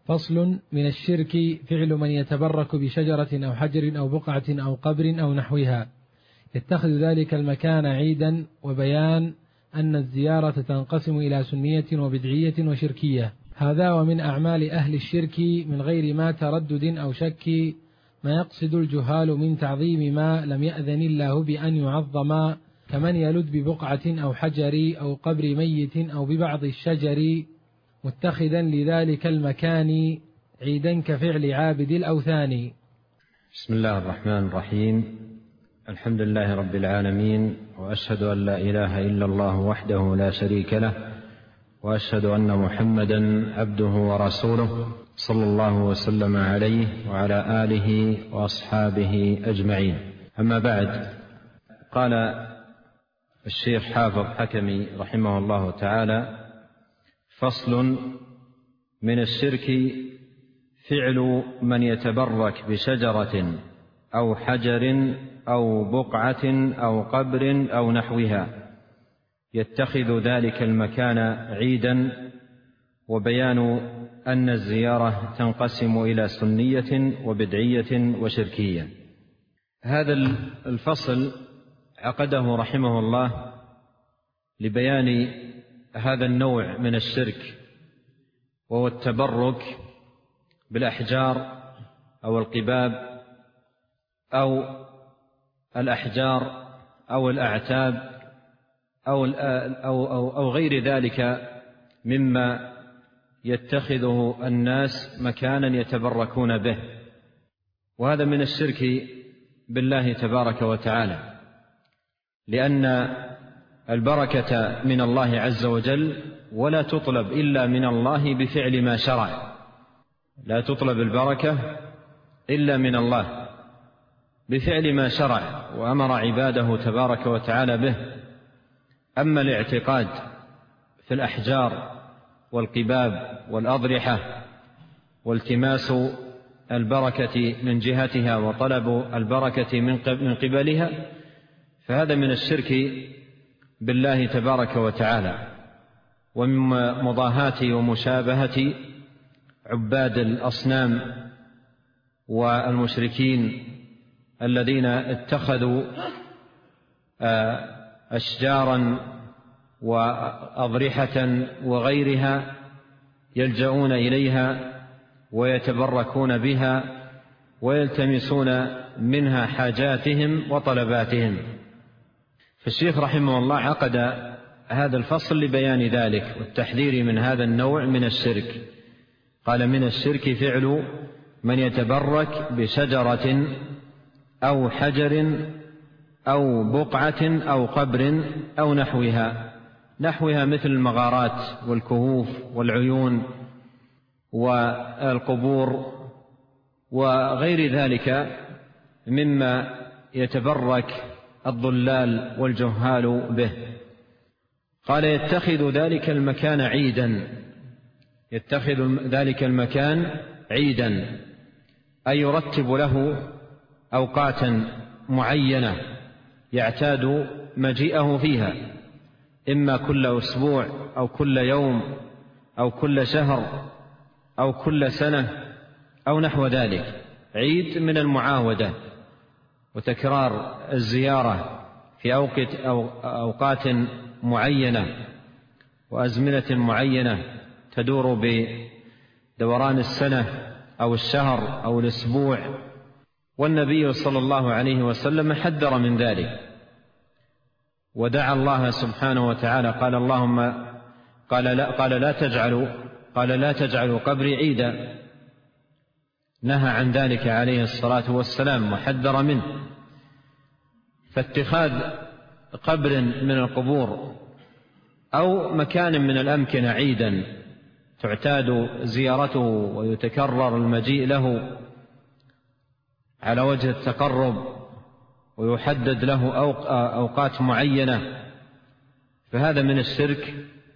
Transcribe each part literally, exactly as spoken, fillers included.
فصل. من الشرك فعل من يتبرك بشجرة أو حجر أو بقعة أو قبر أو نحوها يتخذ ذلك المكان عيدا، وبيان أن الزيارة تنقسم إلى سنية وبدعية وشركية. هذا ومن أعمال أهل الشرك من غير ما تردد أو شك ما يقصد الجهال من تعظيم ما لم يأذن الله بأن يعظم، كمن يلد ببقعة أو حجر أو قبر ميت أو ببعض الشجر متخذا لذلك المكان عيدا كفعل عابد الأوثان. بسم الله الرحمن الرحيم. الحمد لله رب العالمين، وأشهد أن لا إله إلا الله وحده لا شريك له، وأشهد أن محمدا عبده ورسوله صلى الله وسلم عليه وعلى آله وأصحابه أجمعين. أما بعد، قال الشيخ حافظ حكمي رحمه الله تعالى: فصل. من الشرك فعل من يتبرك بشجرة أو حجر أو بقعة أو قبر أو نحوها يتخذ ذلك المكان عيدا، وبيان أن الزيارة تنقسم إلى سنية وبدعية وشركية. هذا الفصل عقده رحمه الله لبيان هذا النوع من الشرك، وهو التبرك بالأحجار أو القباب أو الأحجار أو الأعتاب أو, أو, أو, أو غير ذلك مما يتخذه الناس مكانا يتبركون به، وهذا من الشرك بالله تبارك وتعالى، لأن البركة من الله عز وجل، ولا تطلب إلا من الله بفعل ما شرع. لا تطلب البركة إلا من الله بفعل ما شرع وأمر عباده تبارك وتعالى به. أما الاعتقاد في الأحجار والقباب والأضرحة والتماس البركة من جهتها وطلب البركة من قبلها، فهذا من الشرك بالله تبارك وتعالى، ومن مضاهاة ومشابهة عباد الأصنام والمشركين الذين اتخذوا أشجارا وأضرحة وغيرها يلجؤون إليها ويتبركون بها ويلتمسون منها حاجاتهم وطلباتهم. فالشيخ رحمه الله عقد هذا الفصل لبيان ذلك والتحذير من هذا النوع من الشرك. قال: من الشرك فعل من يتبرك بشجرة أو حجر أو بقعة أو قبر أو نحوها. نحوها مثل المغارات والكهوف والعيون والقبور وغير ذلك مما يتبرك الضلال والجهال به. قال: يتخذ ذلك المكان عيدا. يتخذ ذلك المكان عيدا، أي يرتب له أوقاتا معينة يعتاد مجيئه فيها، إما كل أسبوع أو كل يوم أو كل شهر أو كل سنة أو نحو ذلك. عيد من المعاودة وتكرار الزيارة في أوقات معينة وأزمنة معينة تدور بدوران السنة أو الشهر أو الأسبوع. والنبي صلى الله عليه وسلم حذر من ذلك ودعا الله سبحانه وتعالى. قال اللهم قال لا, قال لا تجعلوا قال لا تجعلوا قبري عيدا. نهى عن ذلك عليه الصلاة والسلام وحذر منه. فاتخاذ قبر من القبور أو مكان من الأمكنة عيدا تعتاد زيارته ويتكرر المجيء له على وجه التقرب ويحدد له أوقات معينة، فهذا من الشرك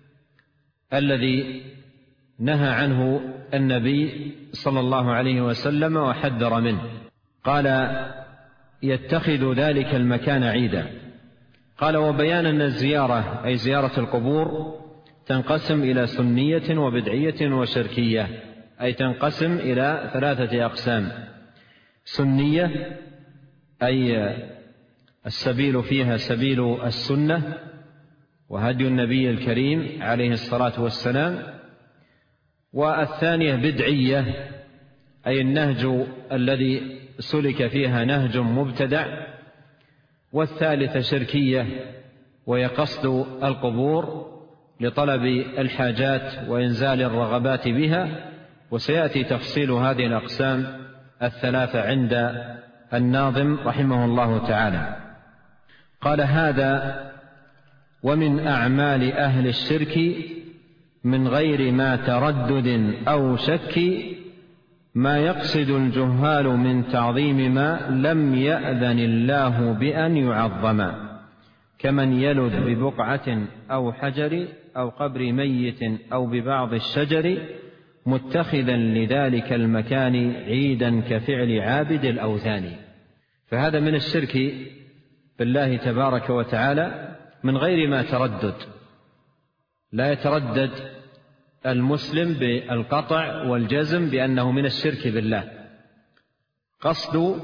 الذي نهى عنه النبي صلى الله عليه وسلم وحذر منه. قال: يتخذ ذلك المكان عيدا. قال: وبيان أن الزيارة أي زيارة القبور تنقسم إلى سنية وبدعية وشركية، أي تنقسم إلى ثلاثة أقسام: سنية أي السبيل فيها سبيل السنة وهدي النبي الكريم عليه الصلاة والسلام، والثانية بدعية أي النهج الذي سلك فيها نهج مبتدع، والثالثة شركية وهي قصد القبور لطلب الحاجات وإنزال الرغبات بها. وسيأتي تفصيل هذه الأقسام الثلاثة عند الناظم رحمه الله تعالى. قال: هذا ومن أعمال أهل الشرك من غير ما تردد أو شك ما يقصد الجهال من تعظيم ما لم يأذن الله بأن يعظم، كمن يلذ ببقعة أو حجر أو قبر ميت أو ببعض الشجر متخذا لذلك المكان عيدا كفعل عابد الأوثان. فهذا من الشرك بالله تبارك وتعالى من غير ما تردد، لا يتردد المسلم بالقطع والجزم بأنه من الشرك بالله. قصد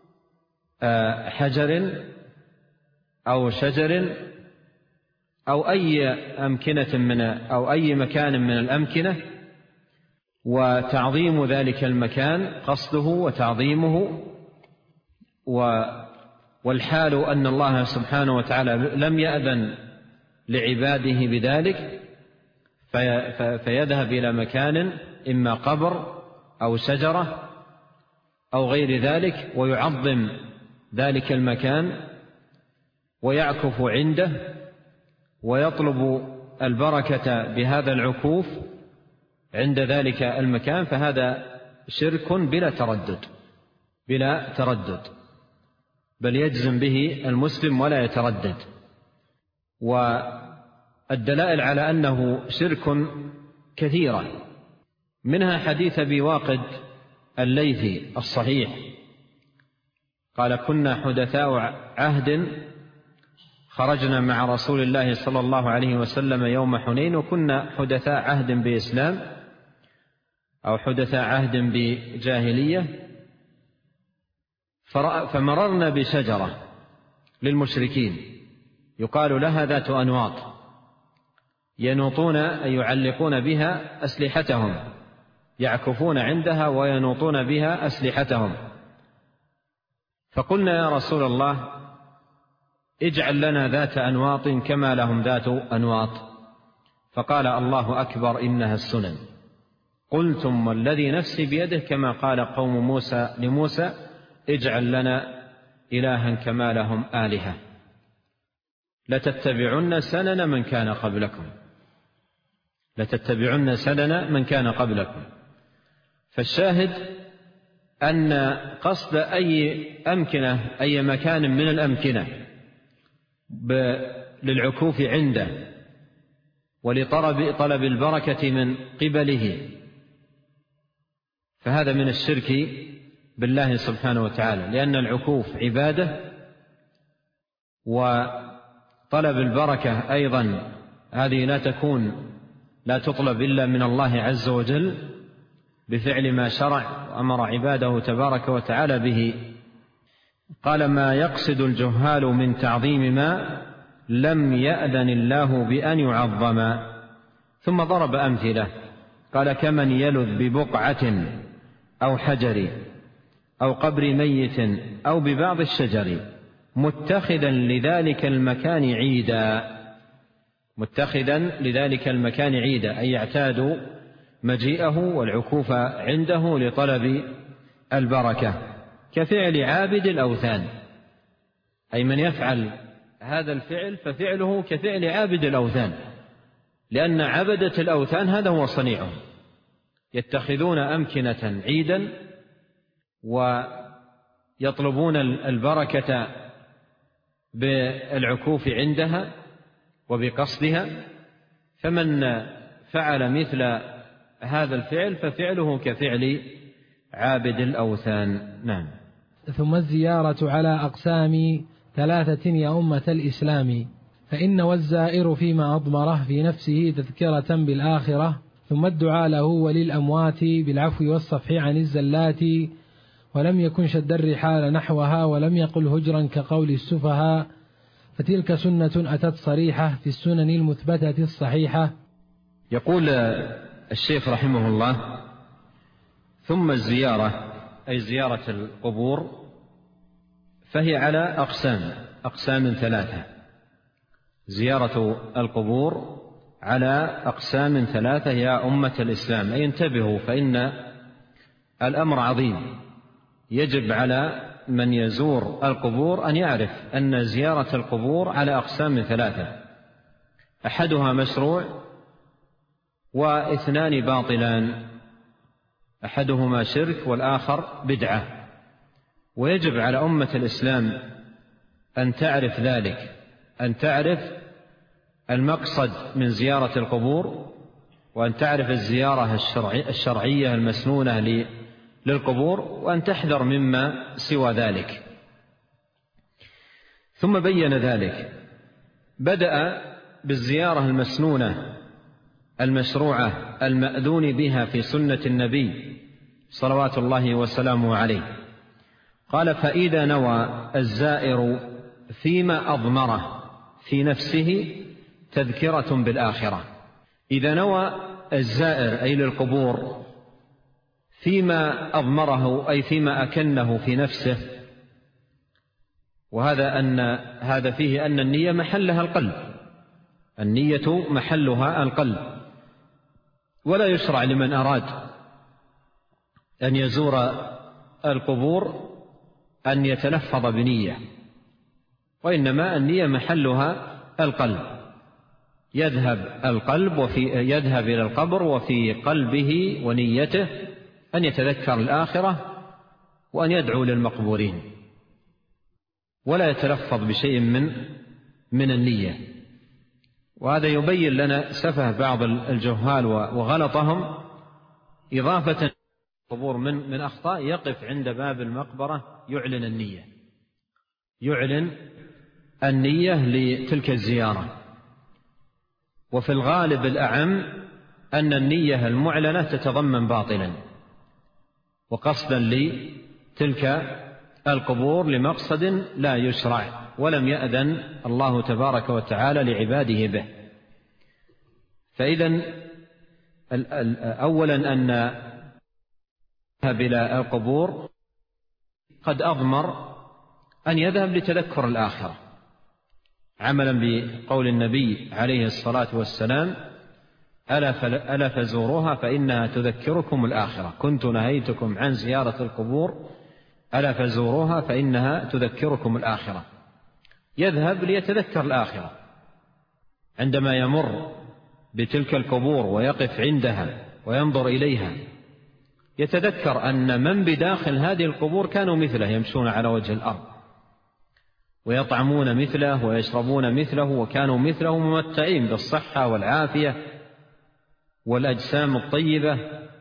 حجر أو شجر أو أي أمكنة من أو أي مكان من الأمكنة وتعظيم ذلك المكان، قصده وتعظيمه، والحال أن الله سبحانه وتعالى لم يأذن لعباده بذلك، فيذهب إلى مكان إما قبر أو شجرة أو غير ذلك ويعظم ذلك المكان ويعكف عنده ويطلب البركة بهذا العكوف عند ذلك المكان، فهذا شرك بلا تردد بلا تردد بل يجزم به المسلم ولا يتردد. والدلائل على أنه شرك كثيرة، منها حديث أبي واقد الليثي الصحيح قال: كنا حدثاء عهد خرجنا مع رسول الله صلى الله عليه وسلم يوم حنين، وكنا حدثاء عهد بإسلام أو حدثاء عهد بجاهلية، فمررنا بشجرة للمشركين يقال لها ذات أنواط ينوطون أي يعلقون بها أسلحتهم، يعكفون عندها وينوطون بها أسلحتهم. فقلنا: يا رسول الله اجعل لنا ذات أنواط كما لهم ذات أنواط. فقال: الله أكبر، إنها السنن. قلتم: والذي نفسي بيده كما قال قوم موسى لموسى: اجعل لنا إلها كما لهم آلهة، لتتبعن سنن من كان قبلكم لتتبعن سنن من كان قبلكم. فالشاهد أن قصد أي أمكنة أي مكان من الأمكنة للعكوف عنده ولطلب طلب البركة من قبله، فهذا من الشرك بالله سبحانه وتعالى، لأن العكوف عبادة، وطلب البركة أيضا هذه لا تكون لا تطلب إلا من الله عز وجل بفعل ما شرع وأمر عباده تبارك وتعالى به. قال: ما يقصد الجهال من تعظيم ما لم يأذن الله بأن يعظم. ثم ضرب أمثلة، قال: كمن يلذ ببقعة أو حجر أو قبر ميت أو ببعض الشجر متخذا لذلك المكان عيدا متخذا لذلك المكان عيدا أي يعتاد مجيئه والعكوف عنده لطلب البركة، كفعل عابد الأوثان، أي من يفعل هذا الفعل ففعله كفعل عابد الأوثان، لأن عبدة الأوثان هذا هو صنيعهم، يتخذون أمكنة عيدا ويطلبون البركة بالعكوف عندها وبقصدها. فمن فعل مثل هذا الفعل ففعله كفعل عابد الأوثان. نعم. ثم الزيارة على أقسام ثلاثة يا أمة الإسلام، فإن والزائر فيما أضمره في نفسه تذكرة بالآخرة، ثم الدعاء له وللأموات بالعفو والصفح عن الزلات، ولم يكن شد الرحال نحوها ولم يقل هجرا كقول السفهاء، فتلك سنة أتت صريحة في السنن المثبتة الصحيحة. يقول الشيخ رحمه الله: ثم الزيارة أي زيارة القبور فهي على أقسام أقسام ثلاثة. زيارة القبور على أقسام ثلاثة يا أمة الإسلام، أي انتبهوا فإن الأمر عظيم. يجب على من يزور القبور أن يعرف أن زيارة القبور على أقسام ثلاثة: أحدها مشروع واثنان باطلان، أحدهما شرك والآخر بدعة. ويجب على أمة الإسلام أن تعرف ذلك، أن تعرف المقصد من زيارة القبور، وأن تعرف الزيارة الشرعية المسنونة للقبور، وأن تحذر مما سوى ذلك. ثم بين ذلك، بدأ بالزيارة المسنونة المشروعة المأذون بها في سنة النبي صلوات الله وسلامه عليه. قال: فإذا نوى الزائر فيما أضمره في نفسه تذكرة بالآخرة. إذا نوى الزائر أي للقبور فيما أضمره أي فيما أكنه في نفسه، وهذا أن هذا فيه أن النية محلها القلب، النية محلها القلب، ولا يشرع لمن أراد أن يزور القبور أن يتلفظ بنية، وإنما النية محلها القلب. يذهب القلب وفي يذهب إلى القبر وفي قلبه ونيته أن يتذكر الآخرة وأن يدعو للمقبورين، ولا يتلفظ بشيء من من النية. وهذا يبين لنا سفه بعض الجهال وغلطهم، إضافة القبور من من أخطاء يقف عند باب المقبرة يعلن النية، يعلن النية لتلك الزيارة. وفي الغالب الأعم أن النية المعلنة تتضمن باطلا وقصدا لتلك القبور لمقصد لا يشرع ولم يأذن الله تبارك وتعالى لعباده به. فإذن أولا أن يذهب إلى القبور قد أضمر أن يذهب لتذكر الآخرة، عملا بقول النبي عليه الصلاة والسلام: ألا فزوروها فإنها تذكركم الآخرة، كنت نهيتكم عن زيارة القبور ألا فزوروها فإنها تذكركم الآخرة. يذهب ليتذكر الآخرة عندما يمر بتلك القبور ويقف عندها وينظر إليها، يتذكر أن من بداخل هذه القبور كانوا مثله، يمشون على وجه الأرض ويطعمون مثله ويشربون مثله، وكانوا مثله ممتعين بالصحة والعافية والأجسام الطيبة،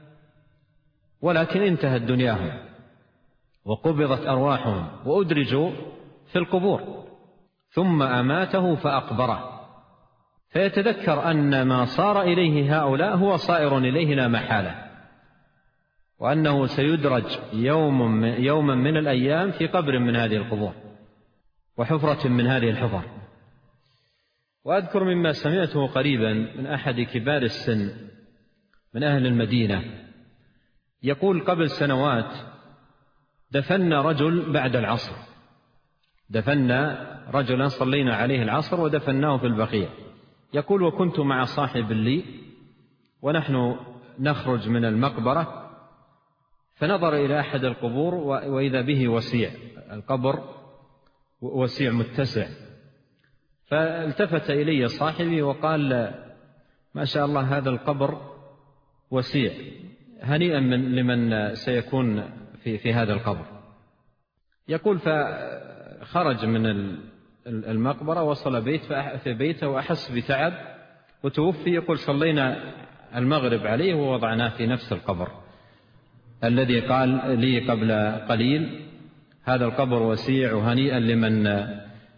ولكن انتهت دنياهم وقبضت أرواحهم وأدرجوا في القبور، ثم أماته فأقبره. فيتذكر أن ما صار إليه هؤلاء هو صائر إليه لا محالة، وأنه سيدرج يوم يوما من الأيام في قبر من هذه القبور وحفرة من هذه الحفر. وأذكر مما سمعته قريبا من أحد كبار السن من أهل المدينة يقول: قبل سنوات دفنا رجل بعد العصر، دفنا رجلا صلينا عليه العصر ودفناه في البقيع. يقول: وكنت مع صاحب لي ونحن نخرج من المقبرة، فنظر إلى أحد القبور وإذا به وسيع، القبر وسيع متسع، فالتفت إلي صاحبي وقال: ما شاء الله هذا القبر وسيع، هنيئا من لمن سيكون في, في هذا القبر. يقول: فخرج من المقبرة وصل بيت في بيته وأحس بتعب وتوفي. يقول: صلينا المغرب عليه ووضعناه في نفس القبر الذي قال لي قبل قليل هذا القبر وسيع وهنيئا لمن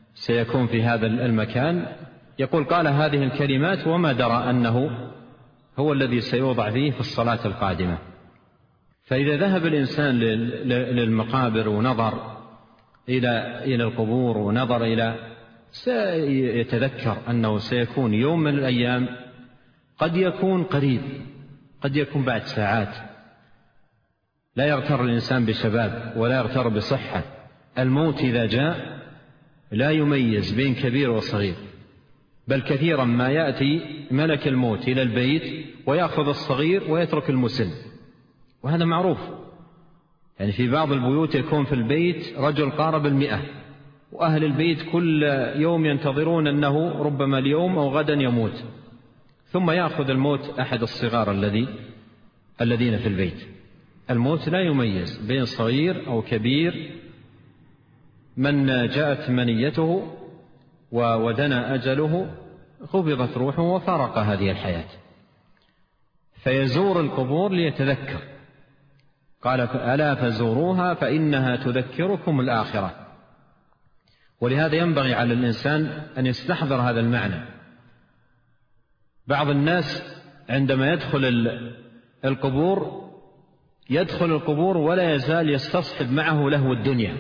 سيكون في هذا المكان. يقول: قال هذه الكلمات وما درى أنه هو الذي سيوضع فيه في الصلاة القادمة. فإذا ذهب الإنسان للمقابر ونظر إلى إلى القبور ونظر إلى، سيتذكر أنه سيكون يوم من الأيام، قد يكون قريب، قد يكون بعد ساعات. لا يغتر الإنسان بشباب ولا يغتر بصحة. الموت إذا جاء لا يميز بين كبير وصغير، بل كثيرا ما يأتي ملك الموت إلى البيت ويأخذ الصغير ويترك المسن، وهذا معروف. يعني في بعض البيوت يكون في البيت رجل قارب المئة، وأهل البيت كل يوم ينتظرون أنه ربما اليوم أو غدا يموت، ثم يأخذ الموت أحد الصغار الذي الذين في البيت. الموت لا يميز بين صغير أو كبير. من جاءت منيته ودنا أجله قبضت روحه وفارق هذه الحياة. فيزور القبور ليتذكر. قال: ألا فزوروها فإنها تذكركم الآخرة. ولهذا ينبغي على الإنسان أن يستحضر هذا المعنى. بعض الناس عندما يدخل القبور يدخل القبور ولا يزال يستصحب معه لهو الدنيا،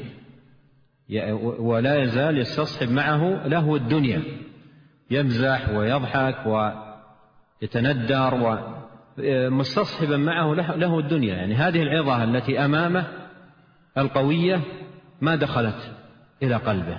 ولا يزال يستصحب معه لهو الدنيا، يمزح ويضحك ويتندر ومستصحبا معه لهو الدنيا. يعني هذه العظة التي أمامه القوية ما دخلت إلى قلبه،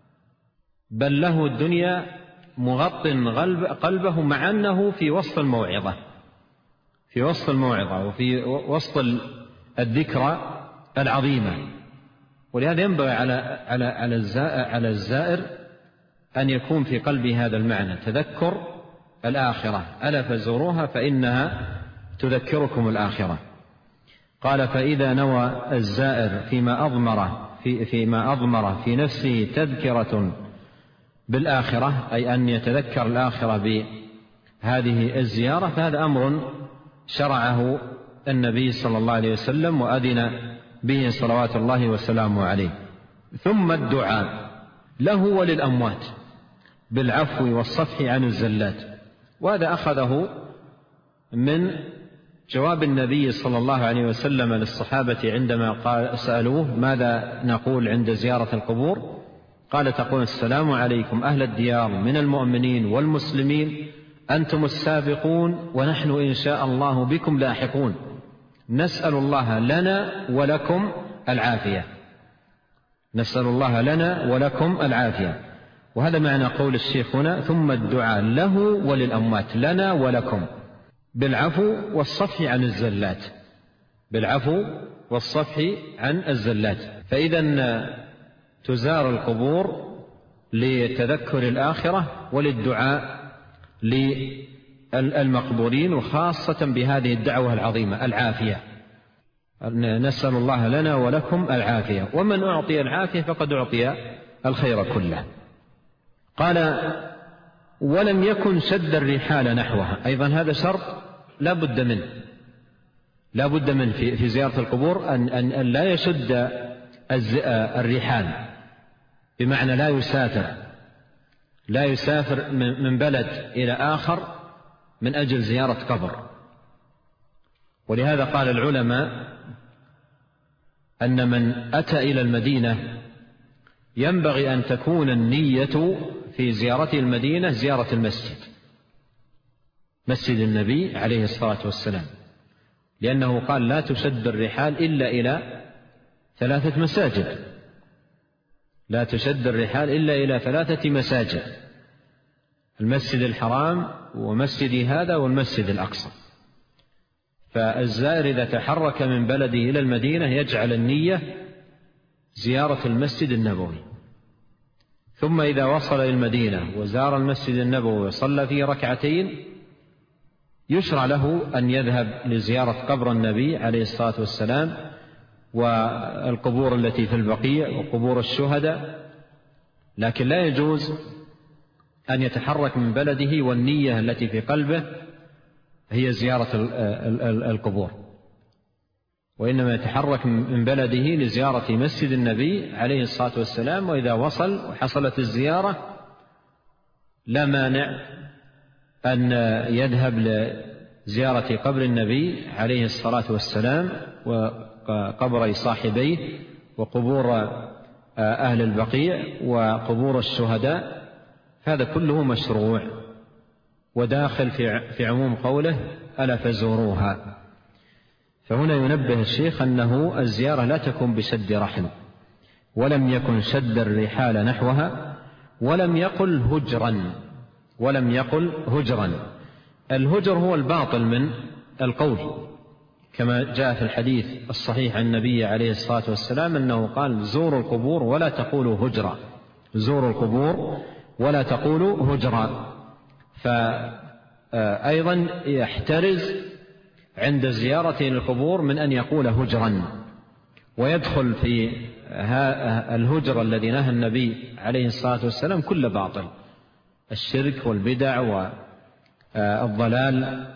بل له الدنيا مغط قلبه، مع أنه في وسط الموعظة في وسط الموعظة وفي وسط الذكرى العظيمة. ولهذا ينبغي على على على الزائر أن يكون في قلبه هذا المعنى، تذكر الآخرة. ألا فزوروها فإنها تذكركم الآخرة. قال: فإذا نوى الزائر فيما أضمر في فيما أضمر في نفسه تذكرة بالآخرة، أي أن يتذكر الآخرة بهذه الزيارة، فهذا أمر شرعه النبي صلى الله عليه وسلم وأذن به صلوات الله وسلامه عليه. ثم الدعاء له وللأموات بالعفو والصفح عن الزلات. وهذا أخذه من جواب النبي صلى الله عليه وسلم للصحابة عندما قال سألوه: ماذا نقول عند زيارة القبور؟ قال: تقول: السلام عليكم أهل الديار من المؤمنين والمسلمين، أنتم السابقون ونحن إن شاء الله بكم لاحقون، نسأل الله لنا ولكم العافية. نسأل الله لنا ولكم العافية. وهذا معنى قول الشيخ هنا: ثم الدعاء له وللأموات، لنا ولكم، بالعفو والصفح عن الزلات، بالعفو والصفح عن الزلات. فإذا تزار القبور لتذكر الآخرة وللدعاء للمقبورين، وخاصة بهذه الدعوة العظيمة العافية. نسأل الله لنا ولكم العافية، ومن أعطي العافية فقد أعطي الخير كله. قال: ولم يكن شد الرحال نحوها. أيضا هذا شرط لا بد منه، لا بد منه في, في زيارة القبور أن, أن, أن لا يشد الرحال، بمعنى لا يسافر لا يسافر من بلد إلى آخر من أجل زيارة قبر. ولهذا قال العلماء أن من أتى إلى المدينة ينبغي أن تكون النية في زيارة المدينة زيارة المسجد، مسجد النبي عليه الصلاة والسلام، لأنه قال: لا تشد الرحال إلا إلى ثلاثة مساجد، لا تشد الرحال إلا إلى ثلاثة مساجد: المسجد الحرام ومسجد هذا والمسجد الأقصى. فالزائر إذا تحرك من بلده إلى المدينة يجعل النية زيارة المسجد النبوي، ثم إذا وصل إلى المدينة وزار المسجد النبوي وصلى فيه ركعتين يشرع له أن يذهب لزيارة قبر النبي عليه الصلاة والسلام والقبور التي في البقيع وقبور الشهداء، لكن لا يجوز أن يتحرك من بلده والنية التي في قلبه هي زيارة القبور، وإنما يتحرك من بلده لزيارة مسجد النبي عليه الصلاة والسلام. وإذا وصل وحصلت الزيارة لا مانع أن يذهب زيارة قبر النبي عليه الصلاة والسلام وقبر صاحبيه وقبور أهل البقيع وقبور الشهداء، هذا كله مشروع وداخل في عموم قوله ألا فزوروها. فهنا ينبه الشيخ أنه الزيارة لا تكون بشد رحل، ولم يكن شد الرحال نحوها، ولم يقل هجرا ولم يقل هجرا الهجر هو الباطل من القول، كما جاء في الحديث الصحيح عن النبي عليه الصلاة والسلام أنه قال زوروا القبور ولا تقولوا هجرا، زوروا القبور ولا تقولوا هجرا. فأيضا يحترز عند زيارته للقبور من أن يقول هجرا، ويدخل في الهجر الذي نهى النبي عليه الصلاة والسلام كل باطل، الشرك والبدع والضلال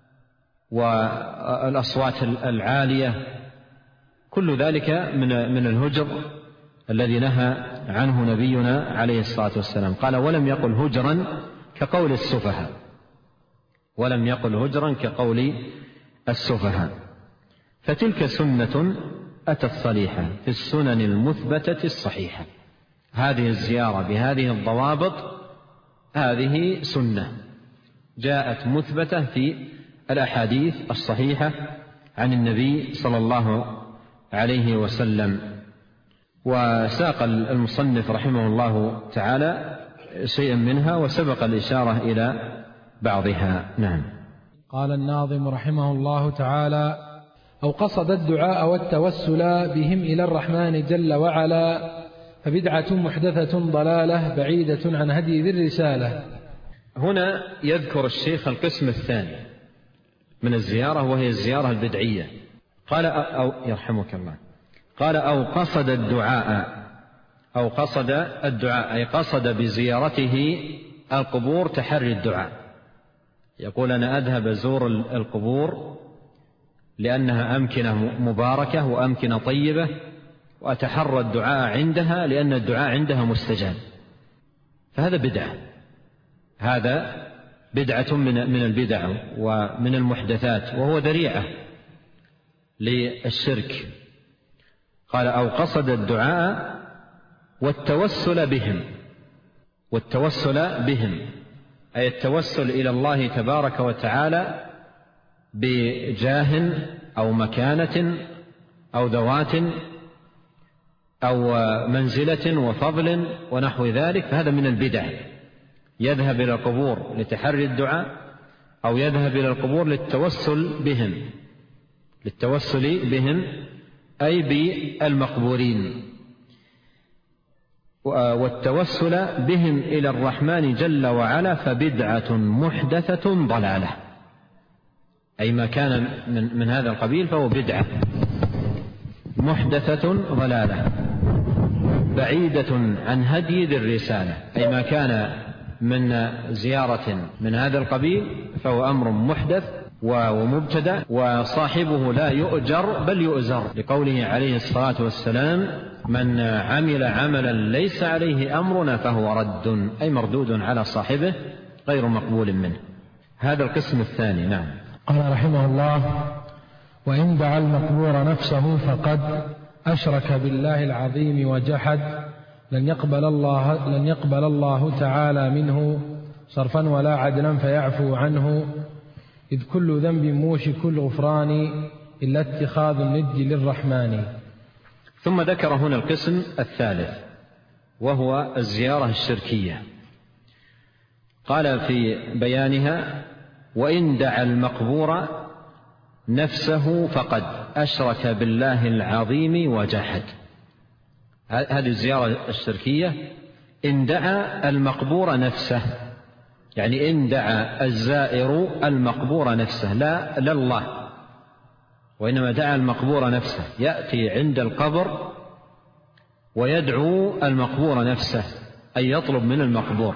والأصوات العالية، كل ذلك من من الهجر الذي نهى عنه نبينا عليه الصلاة والسلام. قال ولم يقل هجرا كقول السفهاء، ولم يقل هجرا كقول السفهاء. فتلك سنة أتت صريحة في السنن المثبتة الصحيحة. هذه الزيارة بهذه الضوابط هذه سنة جاءت مثبتة في الأحاديث الصحيحة عن النبي صلى الله عليه وسلم. وساق المصنف رحمه الله تعالى شيئا منها وسبق الإشارة إلى بعضها. نعم. قال الناظم رحمه الله تعالى: أو قصد الدعاء والتوسل بهم إلى الرحمن جل وعلا فبدعة محدثة ضلالة بعيدة عن هدي ذي الرسالة. هنا يذكر الشيخ القسم الثاني من الزيارة وهي الزيارة البدعية. قال أو يرحمك الله قال أو قصد الدعاء أو قصد الدعاء أي قصد بزيارته القبور تحري الدعاء. يقول أنا أذهب أزور القبور لأنها أمكنة مباركة وأمكنة طيبة، وأتحرى الدعاء عندها لأن الدعاء عندها مستجاب. فهذا بدعة، هذا بدعة من من البدع ومن المحدثات، وهو ذريعة للشرك. قال أو قصد الدعاء والتوسل بهم، والتوسل بهم أي التوسل إلى الله تبارك وتعالى بجاه أو مكانة أو ذوات أو منزلة وفضل ونحو ذلك، فهذا من البدع. يذهب إلى القبور لتحري الدعاء أو يذهب إلى القبور للتوسل بهم، للتوسل بهم أي بالمقبورين. والتوسل بهم إلى الرحمن جل وعلا فبدعة محدثة ضلالة، أي ما كان من, من هذا القبيل فهو بدعة محدثة ضلالة بعيدة عن هدي ذي الرسالة، أي ما كان من زيارة من هذا القبيل فهو أمر محدث ومبتدع، وصاحبه لا يؤجر بل يؤزر، لقوله عليه الصلاة والسلام من عمل عملا ليس عليه أمرنا فهو رد، أي مردود على صاحبه غير مقبول منه. هذا القسم الثاني. نعم. قال رحمه الله: وإن دعا المقبور نفسه فقد أشرك بالله العظيم وجحد لن يقبل الله, لن يقبل الله تعالى منه صرفا ولا عدلا فيعفو عنه، إذ كل ذنب موشك الغفران إلا اتخاذ الند للرحمن. ثم ذكر هنا القسم الثالث وهو الزيارة الشركية. قال في بيانها: وإن دعا المقبور نفسه فقد أشرك بالله العظيم وجحد. هذه الزيارة الشركية إن دعا المقبور نفسه، يعني إن دعا الزائر المقبور نفسه لا لله، وإنما دعا المقبور نفسه، يأتي عند القبر ويدعو المقبور نفسه، أي يطلب من المقبور،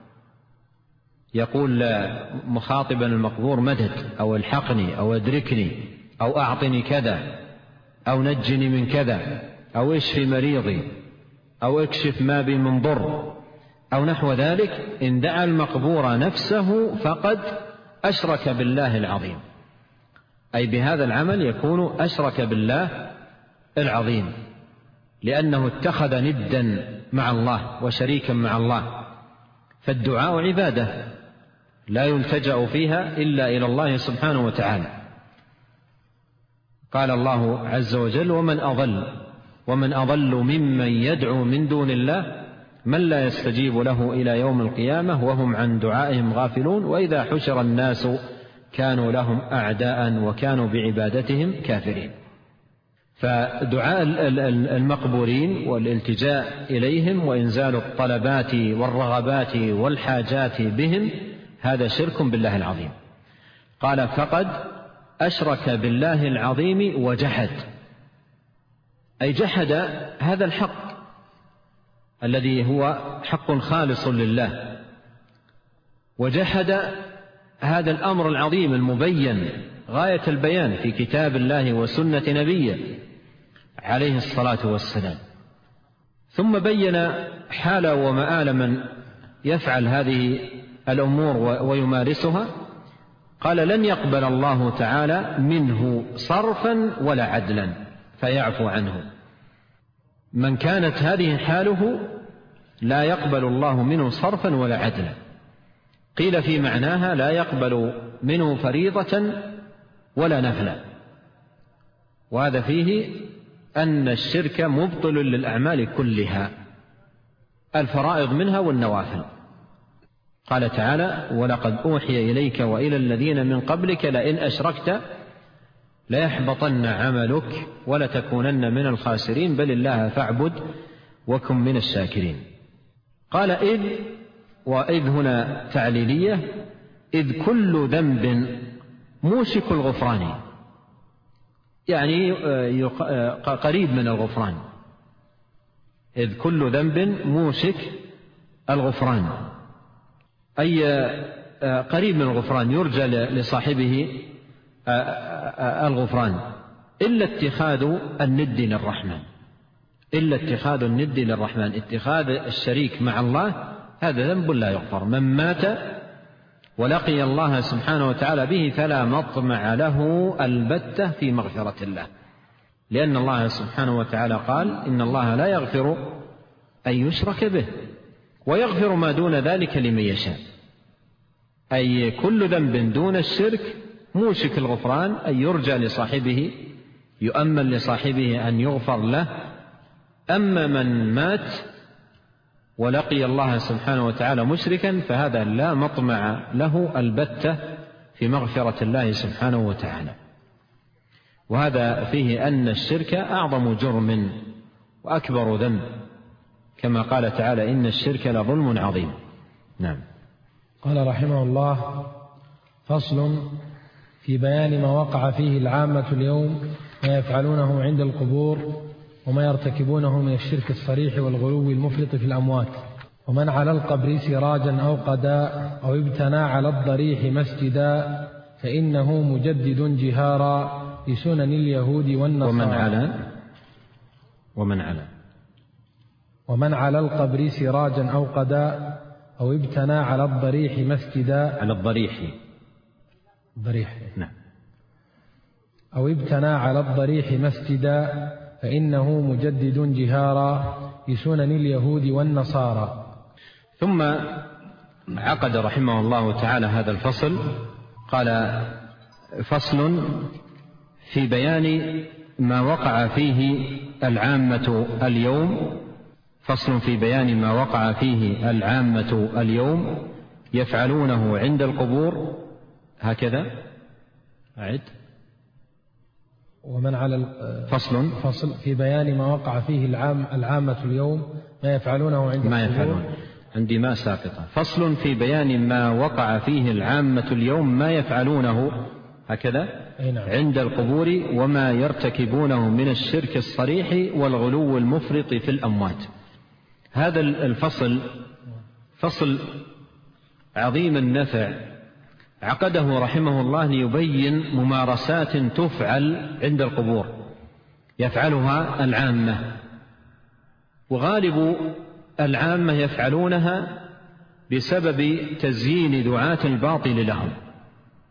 يقول مخاطبا المقبور مدد أو الحقني أو ادركني أو أعطني كذا أو نجني من كذا أو اشفي مريضي أو اكشف ما بي من ضر أو نحو ذلك. إن دعا المقبور نفسه فقد أشرك بالله العظيم، أي بهذا العمل يكون أشرك بالله العظيم، لأنه اتخذ ندا مع الله وشريكا مع الله. فالدعاء عبادة لا يلتجأ فيها إلا إلى الله سبحانه وتعالى. قال الله عز وجل: ومن أضل ومن أضل ممن يدعو من دون الله من لا يستجيب له إلى يوم القيامة وهم عن دعائهم غافلون وإذا حشر الناس كانوا لهم أعداء وكانوا بعبادتهم كافرين. فدعاء المقبورين والالتجاء إليهم وإنزال الطلبات والرغبات والحاجات بهم هذا شرك بالله العظيم. قال: فقد أشرك بالله العظيم وجحد، أي جحد هذا الحق الذي هو حق خالص لله، وجحد هذا الأمر العظيم المبين غاية البيان في كتاب الله وسنة نبيه عليه الصلاة والسلام. ثم بين حال ومآل من يفعل هذه الأمور ويمارسها. قال: لن يقبل الله تعالى منه صرفا ولا عدلا فيعفو عنه. من كانت هذه حاله لا يقبل الله منه صرفا ولا عدلا. قيل في معناها: لا يقبل منه فريضة ولا نفلا. وهذا فيه أن الشرك مبطل للأعمال كلها، الفرائض منها والنوافل. قال تعالى: ولقد أوحي إليك وإلى الذين من قبلك لئن أشركت ليحبطن عملك ولتكونن من الخاسرين بل الله فاعبد وكن من الشاكرين. قال: إذ، وإذ هنا تعليلية، إذ كل ذنب موشك الغفران، يعني قريب من الغفران. إذ كل ذنب موشك الغفران، أي قريب من الغفران، يرجى لصاحبه الغفران، إلا اتخاذ الند للرحمن، إلا اتخاذ الند للرحمن. اتخاذ الشريك مع الله هذا ذنب لا يغفر. من مات ولقي الله سبحانه وتعالى به فلا مطمع له البتة في مغفرة الله، لأن الله سبحانه وتعالى قال: إن الله لا يغفر أن يشرك به ويغفر ما دون ذلك لمن يشاء. أي كل ذنب دون الشرك موشك الغفران، أي يرجى لصاحبه، يؤمل لصاحبه أن يغفر له. أما من مات ولقي الله سبحانه وتعالى مشركا فهذا لا مطمع له البتة في مغفرة الله سبحانه وتعالى. وهذا فيه أن الشرك أعظم جرم وأكبر ذنب، كما قال تعالى: إن الشرك لظلم عظيم. نعم. قال رحمه الله: فصل في بيان ما وقع فيه العامة اليوم، ما يفعلونه عند القبور وما يرتكبونه من الشرك الصريح والغلو المفرط في الأموات. ومن على القبر سراجا أو قداء أو ابتنى على الضريح مسجدا فإنه مجدد جهارا بسنن اليهود والنصارى. ومن على ومن على ومن على القبر سراجا أو قداء أو ابتنى على الضريح مسجدا، على الضريح ضريح نعم أو ابتنى على الضريح مسجدا فإنه مجدد جهارا بسنن اليهود والنصارى. ثم عقد رحمه الله تعالى هذا الفصل. قال: فصل في بيان ما وقع فيه العامة اليوم، فصل في بيان ما وقع فيه العامة اليوم يفعلونه عند القبور. هكذا أعد. ومن على فصل فصل في بيان ما وقع فيه العام العامة اليوم ما يفعلونه عند ما القبور. يفعلون عندي ما ساقطة. فصل في بيان ما وقع فيه العامة اليوم ما يفعلونه هكذا عند القبور وما يرتكبونه من الشرك الصريح والغلو المفرط في الأموات. هذا الفصل فصل عظيم النفع عقده رحمه الله ليبين ممارسات تفعل عند القبور يفعلها العامة، وغالب العامة يفعلونها بسبب تزيين دعاة الباطل لهم،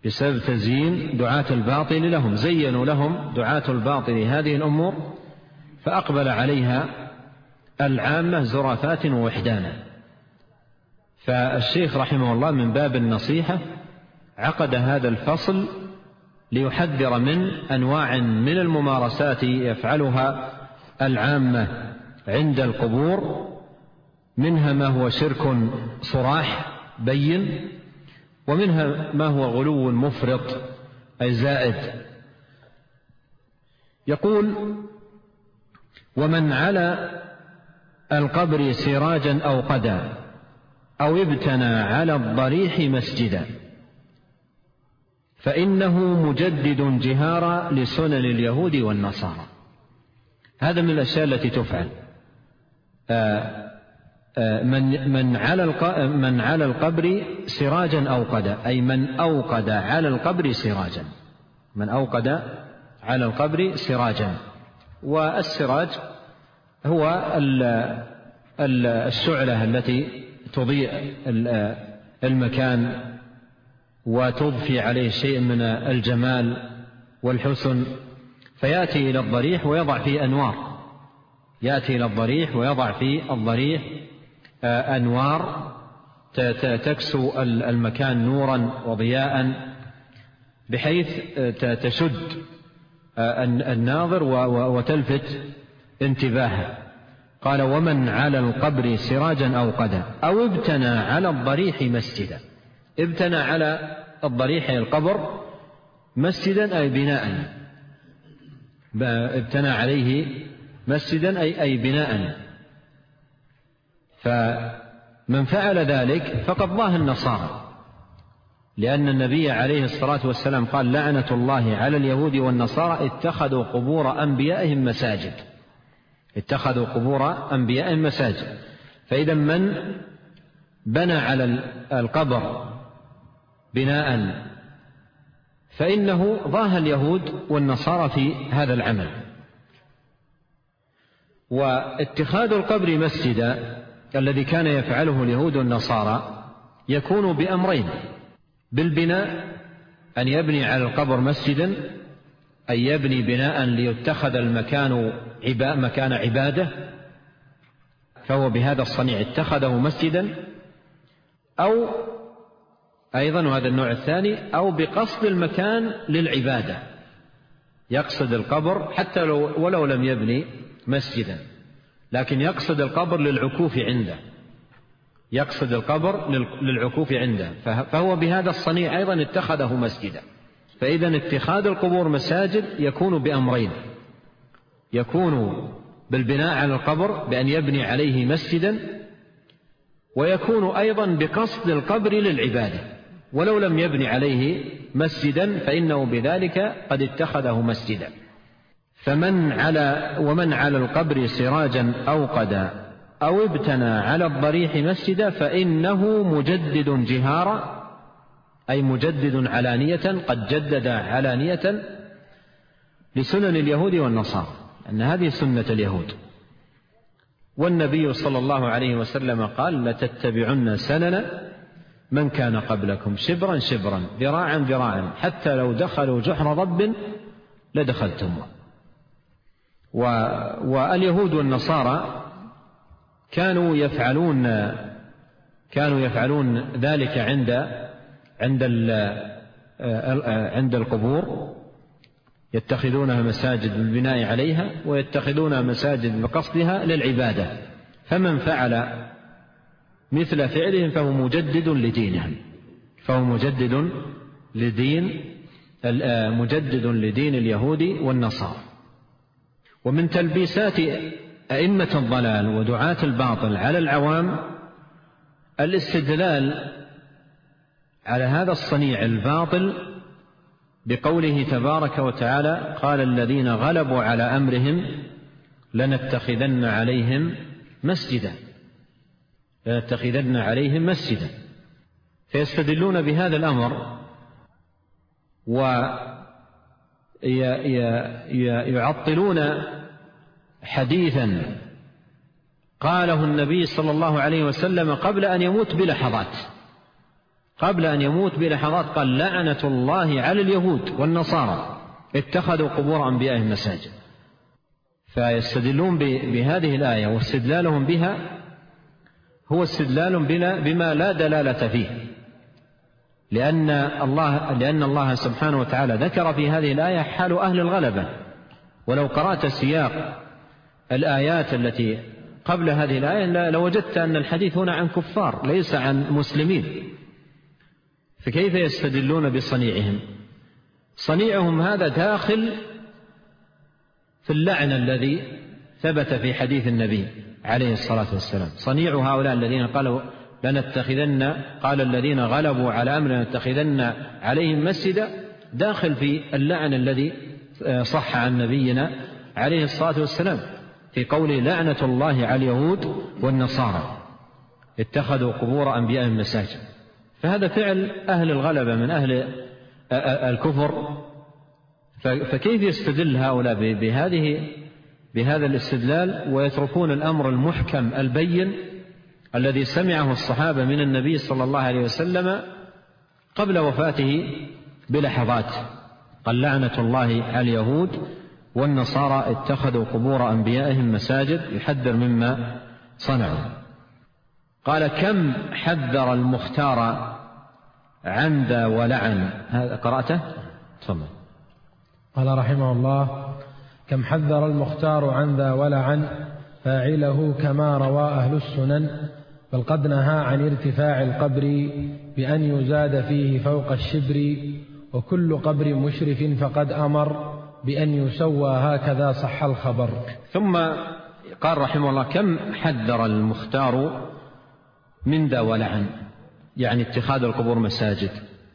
بسبب تزيين دعاة الباطل لهم، زينوا لهم دعاة الباطل هذه الأمور فأقبل عليها العامة زرافات ووحدانا. فالشيخ رحمه الله من باب النصيحة عقد هذا الفصل ليحذر من أنواع من الممارسات يفعلها العامة عند القبور، منها ما هو شرك صراح بين، ومنها ما هو غلو مفرط أي زائد. يقول: ومن على القبر سراجا أو قدا أو ابتنى على الضريح مسجدا فإنه مجدد جهارا لسنن اليهود والنصارى. هذا من الأشياء التي تفعل. من من على من على القبر سراجا أوقد، أي من أوقد على القبر سراجا، من أوقد على القبر سراجا. والسراج هو الشعلة التي تضيء المكان وتضفي عليه شيء من الجمال والحسن، فيأتي إلى الضريح ويضع فيه أنوار، يأتي إلى الضريح ويضع فيه الضريح أنوار تكسو المكان نورا وضياء بحيث تشد الناظر وتلفت انتباهه. قال: ومن على القبر سراجا أوقدا أو ابتنى على الضريح مسجدا. ابتنى على الضريح القبر مسجدا أي بناء، ابتنى عليه مسجدا أي, أي بناء. فمن فعل ذلك فقد ضاه النصارى، لأن النبي عليه الصلاة والسلام قال: لعنة الله على اليهود والنصارى اتخذوا قبور أنبيائهم مساجد، اتخذوا قبور أنبيائهم مساجد. فإذا من بنى على القبر بناء فإنه ضاه اليهود والنصارى في هذا العمل. واتخاذ القبر مسجدا الذي كان يفعله اليهود والنصارى يكون بأمرين: بالبناء، أن يبني على القبر مسجدا، أي يبني بناء ليتخذ المكان مكان عبادة، فهو بهذا الصنيع اتخذه مسجدا، أو أيضا وهذا النوع الثاني، أو بقصد المكان للعبادة، يقصد القبر حتى لو ولو لم يبني مسجدا، لكن يقصد القبر للعكوف عنده، يقصد القبر للعكوف عنده، فهو بهذا الصنيع أيضا اتخذه مسجدا. فإذا اتخاذ القبور مساجد يكون بأمرين: يكون بالبناء على القبر بأن يبني عليه مسجدا، ويكون أيضا بقصد القبر للعبادة، ولو لم يبني عليه مسجدا فإنه بذلك قد اتخذه مسجدا. فمن على ومن على القبر سراجا أوقد أو ابتنى على الضريح مسجدا فإنه مجدد جهارا، أي مجدد علانية، قد جدد علانية لسنن اليهود والنصارى، أن هذه سنة اليهود. والنبي صلى الله عليه وسلم قال: لتتبعن سنن من كان قبلكم شبرا شبرا ذراعا ذراعا حتى لو دخلوا جحر ضب لدخلتموه. واليهود والنصارى كانوا يفعلون كانوا يفعلون ذلك عند عند عند القبور، يتخذونها مساجد بالبناء عليها، ويتخذونها مساجد بقصدها للعبادة. فمن فعل مثل فعلهم فهو مجدد لدينهم، فهو مجدد لدين مجدد لدين اليهود والنصارى. ومن تلبيسات أئمة الضلال ودعاة الباطل على العوام الاستدلال على هذا الصنيع الباطل بقوله تبارك وتعالى: قال الذين غلبوا على أمرهم لنتخذن عليهم مسجدا لنتخذن عليهم مسجدا فيستدلون بهذا الأمر ويعطلون حديثا قاله النبي صلى الله عليه وسلم قبل أن يموت بلحظات، قبل أن يموت بلحظات قال لعنة الله على اليهود والنصارى اتخذوا قبور أنبيائهم مساجد. فيستدلون بهذه الآية، واستدلالهم بها هو استدلال بما لا دلالة فيه، لأن الله, لأن الله سبحانه وتعالى ذكر في هذه الآية حال أهل الغلبة. ولو قرأت سياق الآيات التي قبل هذه الآية لوجدت أن الحديث هنا عن كفار ليس عن مسلمين. فكيف يستدلون بصنيعهم؟ صنيعهم هذا داخل في اللعن الذي ثبت في حديث النبي عليه الصلاة والسلام. صنيع هؤلاء الذين قالوا لنتخذن قال الذين غلبوا على أمر لنتخذن عليهم مسجدا داخل في اللعن الذي صح عن نبينا عليه الصلاة والسلام في قوله لعنة الله على اليهود والنصارى اتخذوا قبور أنبيائهم مساجد. فهذا فعل أهل الغلبة من أهل الكفر. فكيف يستدل هؤلاء بهذه بهذا الاستدلال ويتركون الأمر المحكم البين الذي سمعه الصحابة من النبي صلى الله عليه وسلم قبل وفاته بلحظات؟ قال لعنة الله على اليهود والنصارى اتخذوا قبور أنبيائهم مساجد، يحذر مما صنعوا. قال كم حذر المختار عن ذا ولعن. هذا قرأته؟ تفضل. قال رحمه الله كم حذر المختار عن ذا ولعن فاعله كما روى أهل السنن، بل قد نهى عن ارتفاع القبر بأن يزاد فيه فوق الشبر، وكل قبر مشرف فقد أمر بأن يسوى هكذا صح الخبر. ثم قال رحمه الله كم حذر المختار من ذا ولعن، يعني اتخاذ القبور مساجد.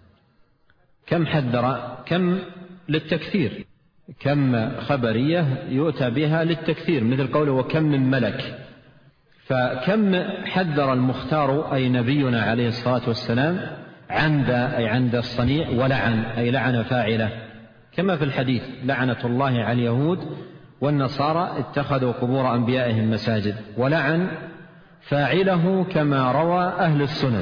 كم حذر، كم للتكثير، كم خبرية يؤتى بها للتكثير، مثل قوله وكم من ملك. فكم حذر المختار أي نبينا عليه الصلاة والسلام عن ذا أي عن ذا الصنيع، ولعن أي لعن فاعله، كما في الحديث لعنة الله على اليهود والنصارى اتخذوا قبور أنبيائهم مساجد، ولعن فاعله كما روى أهل السنن.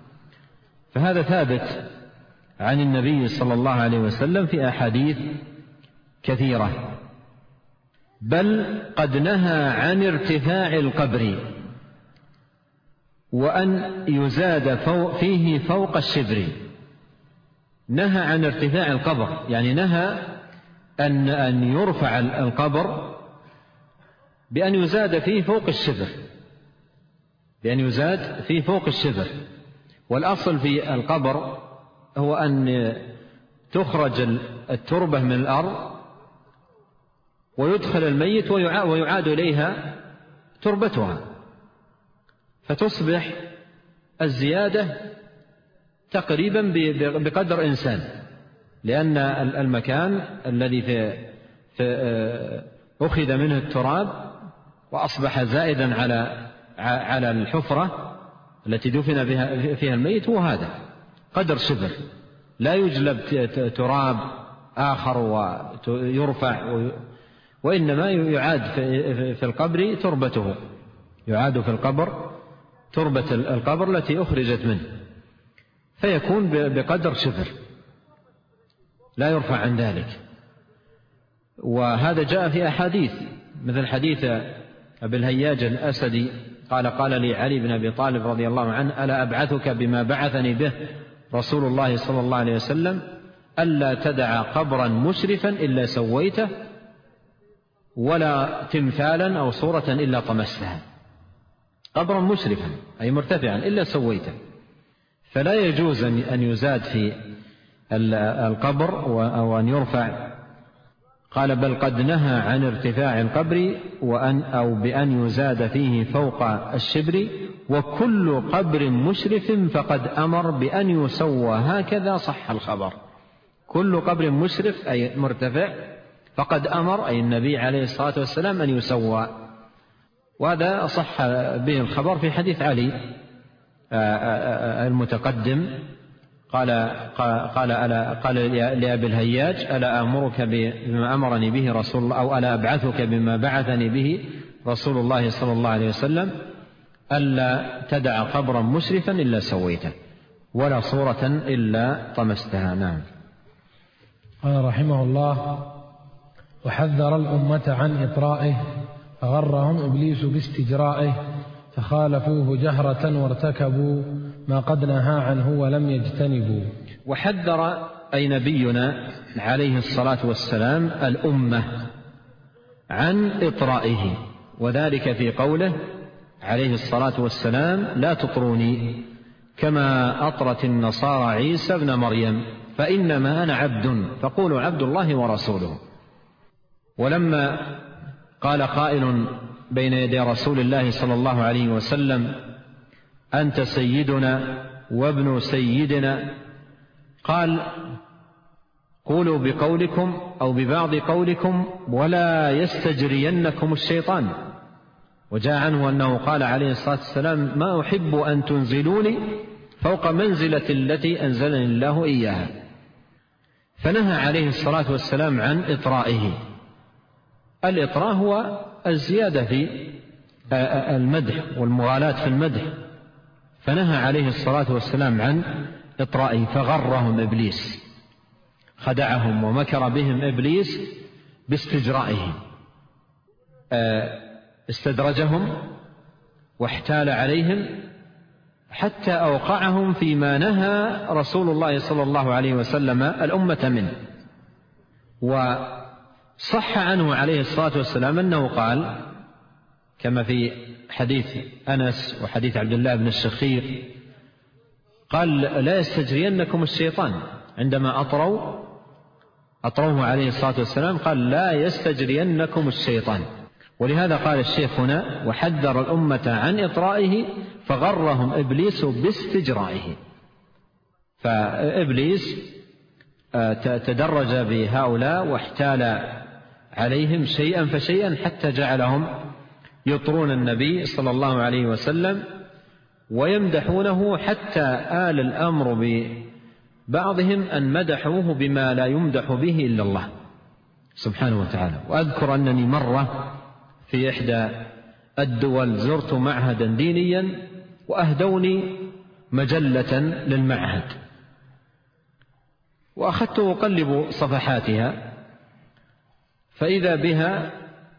فهذا ثابت عن النبي صلى الله عليه وسلم في أحاديث كثيرة. بل قد نهى عن ارتفاع القبر وأن يزاد فيه فوق الشبر. نهى عن ارتفاع القبر، يعني نهى أن أن يرفع القبر بأن يزاد فيه فوق الشبر، بأن يزاد فيه فوق الشبر. والأصل في القبر هو أن تخرج التربة من الأرض ويدخل الميت ويعاد إليها تربتها، فتصبح الزيادة تقريبا بقدر إنسان، لأن المكان الذي في في أخذ منه التراب وأصبح زائدا على على الحفرة التي دفن بها فيها الميت هو هذا قدر شبر، لا يجلب تراب آخر ويرفع، وإنما يعاد في القبر تربته، يعاد في القبر تربة القبر التي أخرجت منه، فيكون بقدر شبر لا يرفع عن ذلك. وهذا جاء في أحاديث، مثل حديث أبي الهياج الأسدي قال قال لي علي بن أبي طالب رضي الله عنه ألا أبعثك بما بعثني به رسول الله صلى الله عليه وسلم ألا تدع قبرا مشرفا إلا سويته ولا تمثالا أو صورة إلا طمستها. قبرا مشرفا أي مرتفعا إلا سويته. فلا يجوز أن يزاد في القبر أو أن يرفع. قال بل قد نهى عن ارتفاع القبر وأن أو بأن يزاد فيه فوق الشبر، وكل قبر مشرف فقد أمر بأن يسوى هكذا صح الخبر. كل قبر مشرف أي مرتفع فقد أمر أي النبي عليه الصلاة والسلام أن يسوى. وهذا صح به الخبر في حديث علي المتقدم قال قال ألا قال لأبي الهياج ألا أمرك بما أمرني به رسول الله أو ألا أبعثك بما بعثني به رسول الله صلى الله عليه وسلم ألا تدع قبرا مشرفا إلا سويته. ولا صورة إلا طمستها. نعم. قال رحمه الله: وحذر الأمة عن إطرائه فغرهم إبليس باستجرائه فخالفوه جهرة وارتكبوا ما قد نهى عنه ولم يجتنبوا. وحذر أي نبينا عليه الصلاة والسلام الأمة عن إطرائه، وذلك في قوله عليه الصلاة والسلام: لا تطروني كما أطرت النصارى عيسى ابن مريم فإنما أنا عبد فقولوا عبد الله ورسوله. ولما قال قائل بين يدي رسول الله صلى الله عليه وسلم: أنت سيدنا وابن سيدنا، قال: قولوا بقولكم أو ببعض قولكم ولا يستجرينكم الشيطان. وجاء عنه أنه قال عليه الصلاة والسلام: ما أحب أن تنزلوني فوق منزلة التي أنزلني الله إياها. فنهى عليه الصلاة والسلام عن إطرائه. الإطراء هو الزيادة في المدح والمغالاة في المدح، فنهى عليه الصلاة والسلام عن إطرائه. فغرهم إبليس، خدعهم ومكر بهم إبليس باستجرائه، استدرجهم واحتال عليهم حتى أوقعهم فيما نهى رسول الله صلى الله عليه وسلم الأمة منه. وصح عنه عليه الصلاة والسلام أنه قال كما في حديث أنس وحديث عبد الله بن الشخير، قال: لا يستجرينكم الشيطان. عندما أطروا أطروه عليه الصلاة والسلام قال: لا يستجرينكم الشيطان. ولهذا قال الشيخ هنا: وحذر الأمة عن إطرائه فغرهم إبليس باستجرائه. فإبليس تدرج بهؤلاء واحتال عليهم شيئا فشيئا حتى جعلهم يطرون النبي صلى الله عليه وسلم ويمدحونه، حتى آل الأمر ببعضهم أن مدحوه بما لا يمدح به إلا الله سبحانه وتعالى. وأذكر أنني مرة في إحدى الدول زرت معهدا دينيا وأهدوني مجلة للمعهد، وأخذت أقلب صفحاتها فإذا بها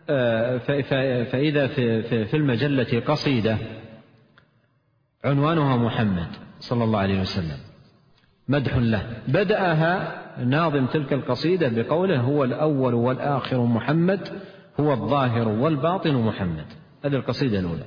فإذا في المجلة قصيدة عنوانها محمد صلى الله عليه وسلم، مدح له. بدأها ناظم تلك القصيدة بقوله: هو الأول والآخر محمد، هو الظاهر والباطن محمد. هذه القصيدة الأولى.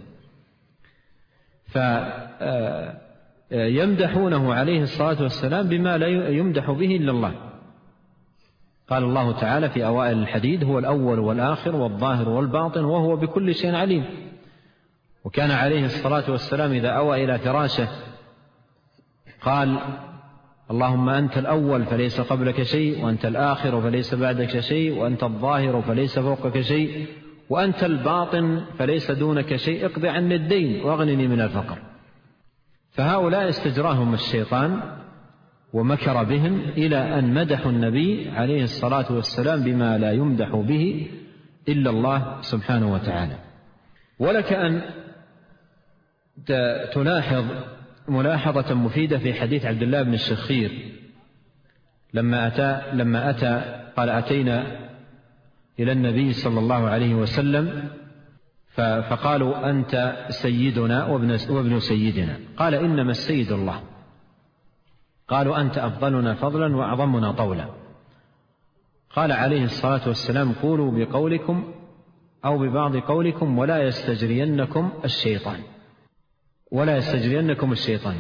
فيمدحونه عليه الصلاة والسلام بما لا يمدح به إلا الله. قال الله تعالى في أوائل الحديد: هو الأول والآخر والظاهر والباطن وهو بكل شيء عليم. وكان عليه الصلاة والسلام إذا أوى إلى فراشه قال: اللهم أنت الأول فليس قبلك شيء، وأنت الآخر فليس بعدك شيء، وأنت الظاهر فليس فوقك شيء، وأنت الباطن فليس دونك شيء، اقض عني الدين واغنني من الفقر. فهؤلاء استجراهم الشيطان ومكر بهم إلى أن مدحوا النبي عليه الصلاة والسلام بما لا يمدح به إلا الله سبحانه وتعالى. ولك أن تلاحظ ملاحظة مفيدة في حديث عبد الله بن الشخير لما أتى, لما أتى قال: أتينا إلى النبي صلى الله عليه وسلم فقالوا: أنت سيدنا وابن سيدنا. قال: إنما السيد الله. قالوا: أنت أفضلنا فضلا وأعظمنا طولا. قال عليه الصلاة والسلام: قولوا بقولكم أو ببعض قولكم ولا يستجرينكم الشيطان، ولا يستجرينكم الشيطان.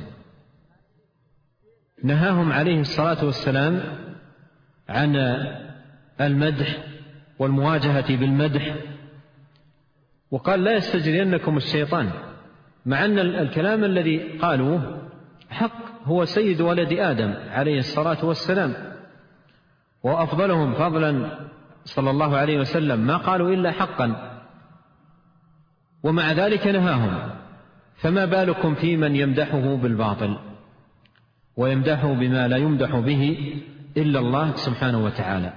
نهاهم عليه الصلاة والسلام عن المدح والمواجهة بالمدح، وقال: لا يستجرينكم الشيطان، مع أن الكلام الذي قالوه حق. هو سيد ولد آدم عليه الصلاة والسلام وأفضلهم فضلا صلى الله عليه وسلم، ما قالوا إلا حقا، ومع ذلك نهاهم. فما بالكم في من يمدحه بالباطل ويمدحه بما لا يمدح به إلا الله سبحانه وتعالى.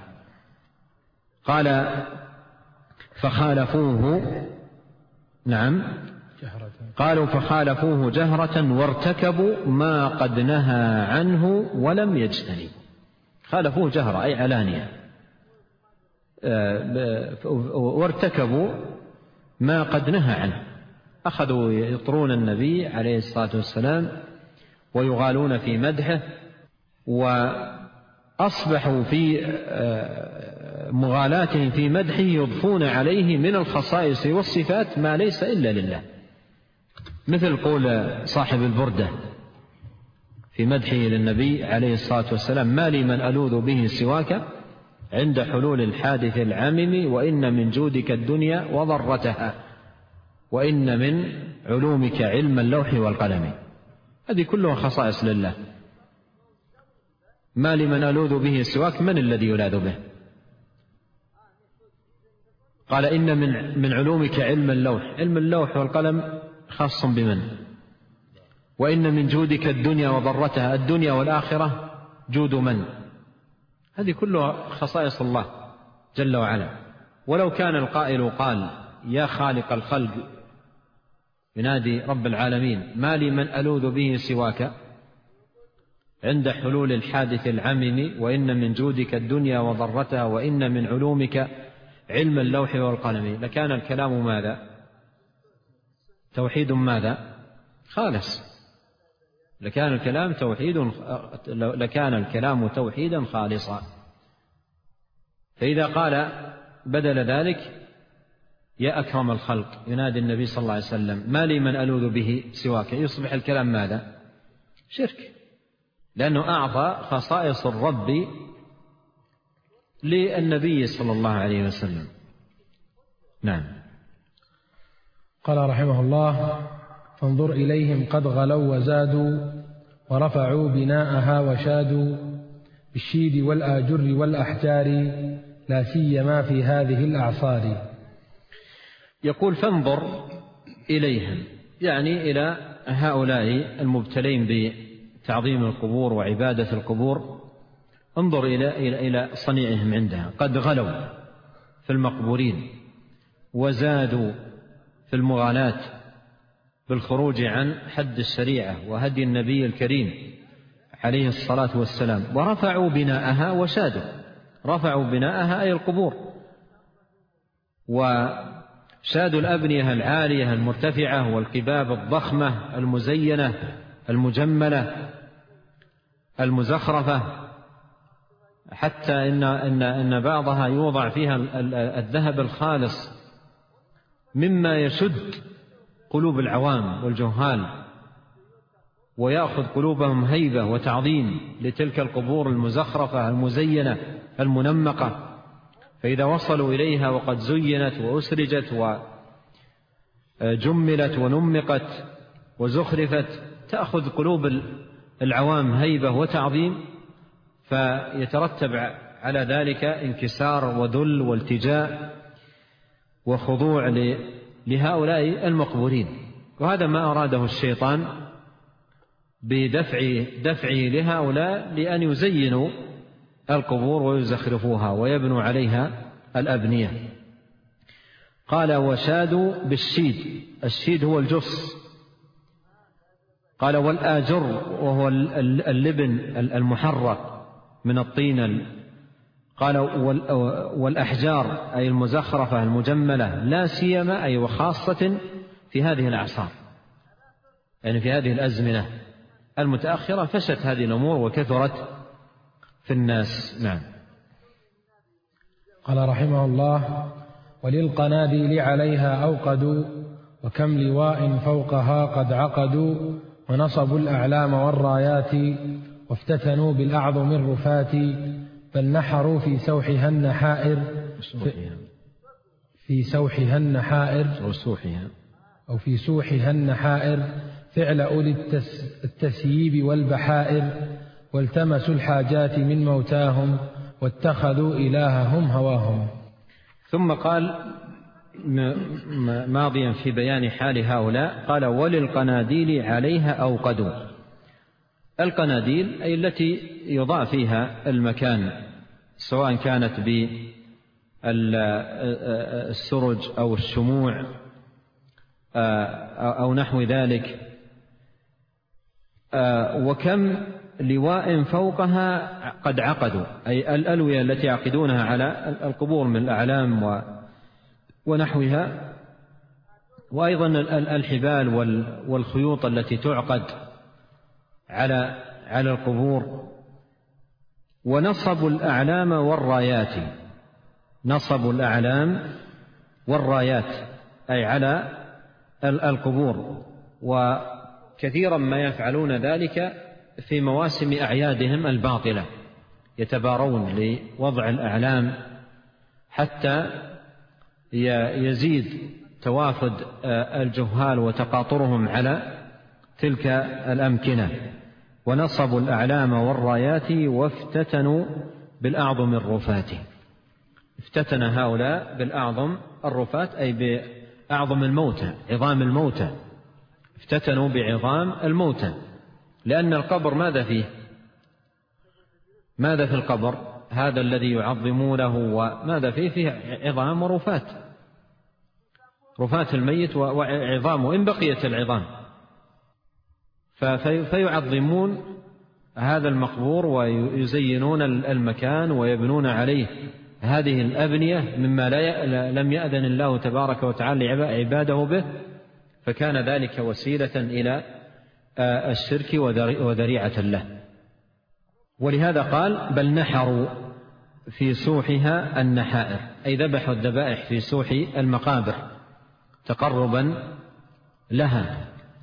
قال: فخالفوه نعم قالوا فخالفوه جهرة وارتكبوا ما قد نهى عنه ولم يجتنبوا. خالفوه جهرة أي علانية، وارتكبوا ما قد نهى عنه، أخذوا يطرون النبي عليه الصلاة والسلام ويغالون في مدحه، وأصبحوا في مغالاتهم في مدحه يضفون عليه من الخصائص والصفات ما ليس إلا لله، مثل قول صاحب البردة في مدحه للنبي عليه الصلاة والسلام: ما لي من ألوذ به سواك عند حلول الحادث العمم، وإن من جودك الدنيا وضرتها، وإن من علومك علم اللوح والقلم. هذه كلها خصائص لله. ما لي من ألوذ به سواك، من الذي يلاذ به؟ قال إن من من علومك علم اللوح، علم اللوح والقلم خاص بمن؟ وإن من جودك الدنيا وضرتها، الدنيا والآخرة جود من؟ هذه كلها خصائص الله جل وعلا. ولو كان القائل قال: يا خالق الخلق، ينادي رب العالمين: ما لي من ألوذ به سواك عند حلول الحادث العمم، وإن من جودك الدنيا وضرتها، وإن من علومك علم اللوح والقلم، لكان الكلام ماذا؟ توحيد ماذا؟ خالص. لكان الكلام توحيد لكان الكلام توحيدا خالصا. فإذا قال بدل ذلك: يا أكرم الخلق، ينادي النبي صلى الله عليه وسلم: ما لي من ألوذ به سواك، يصبح الكلام ماذا؟ شرك، لأنه أعطى خصائص الرب للنبي صلى الله عليه وسلم. نعم. قال رحمه الله: فانظر إليهم قد غلوا وزادوا، ورفعوا بناءها وشادوا، بالشيد والآجر والأحجار، لا سيما في هذه الأعصار. يقول: فانظر إليهم، يعني إلى هؤلاء المبتلين بتعظيم القبور وعبادة القبور، انظر إلى, إلى, إلى صنيعهم عندها. قد غلوا في المقبورين، وزادوا في المغالاة بالخروج عن حد الشريعة وهدي النبي الكريم عليه الصلاة والسلام، ورفعوا بناءها وشادوا. رفعوا بناءها أي القبور، وشادوا الأبنية العالية المرتفعة والقباب الضخمة المزينة المجملة المزخرفة، حتى إن, إن, إن بعضها يوضع فيها الذهب الخالص مما يشد قلوب العوام والجهال، ويأخذ قلوبهم هيبة وتعظيم لتلك القبور المزخرفة المزينة المنمقة. فإذا وصلوا إليها وقد زينت وأسرجت وجملت ونمقت وزخرفت، تأخذ قلوب العوام هيبة وتعظيم، فيترتب على ذلك انكسار وذل والتجاء وخضوع لهؤلاء المقبورين. وهذا ما أراده الشيطان بدفع دفعه لهؤلاء، لأن يزينوا القبور ويزخرفوها ويبنوا عليها الأبنية. قال: وشادوا بالشيد، الشيد هو الجص. قال: والآجر، وهو اللبن المحرق من الطين. قال: والأحجار أي المزخرفة المجملة، لا سيما أي وخاصة في هذه الأعصار، يعني في هذه الأزمنة المتأخرة فشت هذه الأمور وكثرت في الناس. نعم. قال رحمه الله: وللقناديل عليها أوقدوا، وكم لواء فوقها قد عقدوا، ونصبوا الأعلام والرايات، وافتتنوا بالأعظم الرفات، بل نحروا في سوحها النحائر في سوحها النحائر أو سوحها أو في سوحها النحائر فعل أولي التسييب والبحائر، والتمسوا الحاجات من موتاهم، واتخذوا إلههم هواهم. ثم قال ماضيا في بيان حال هؤلاء، قال: وللقناديل عليها أوقدوا. القناديل أي التي يضع فيها المكان، سواء كانت بالسرج أو الشموع أو نحو ذلك. وكم لواء فوقها قد عقدوا، أي الألوية التي يعقدونها على القبور من الأعلام ونحوها، وأيضا الحبال والخيوط التي تعقد على على القبور. ونصبوا الأعلام والرايات، نصبوا الأعلام والرايات أي على القبور، وكثيرا ما يفعلون ذلك في مواسم أعيادهم الباطلة، يتبارون لوضع الأعلام حتى يزيد توافد الجهال وتقاطرهم على تلك الأمكنة. ونصبوا الأعلام والرايات وافتتنوا بالأعظم الرفات. افتتن هؤلاء بالأعظم الرفات أي بأعظم الموتى، عظام الموتى، افتتنوا بعظام الموتى، لأن القبر ماذا فيه؟ ماذا في القبر؟ هذا الذي يعظمونه وماذا فيه؟ فيه عظام ورفات، رفات الميت وعظامه إن بقيت العظام، فيعظمون هذا المقبور ويزينون المكان ويبنون عليه هذه الأبنية مما لا لم يأذن الله تبارك وتعالى عباده به، فكان ذلك وسيلة إلى الشرك وذريعة له. ولهذا قال بل نحروا في سوحها النحائر، أي ذبحوا الذبائح في سوح المقابر تقربا لها،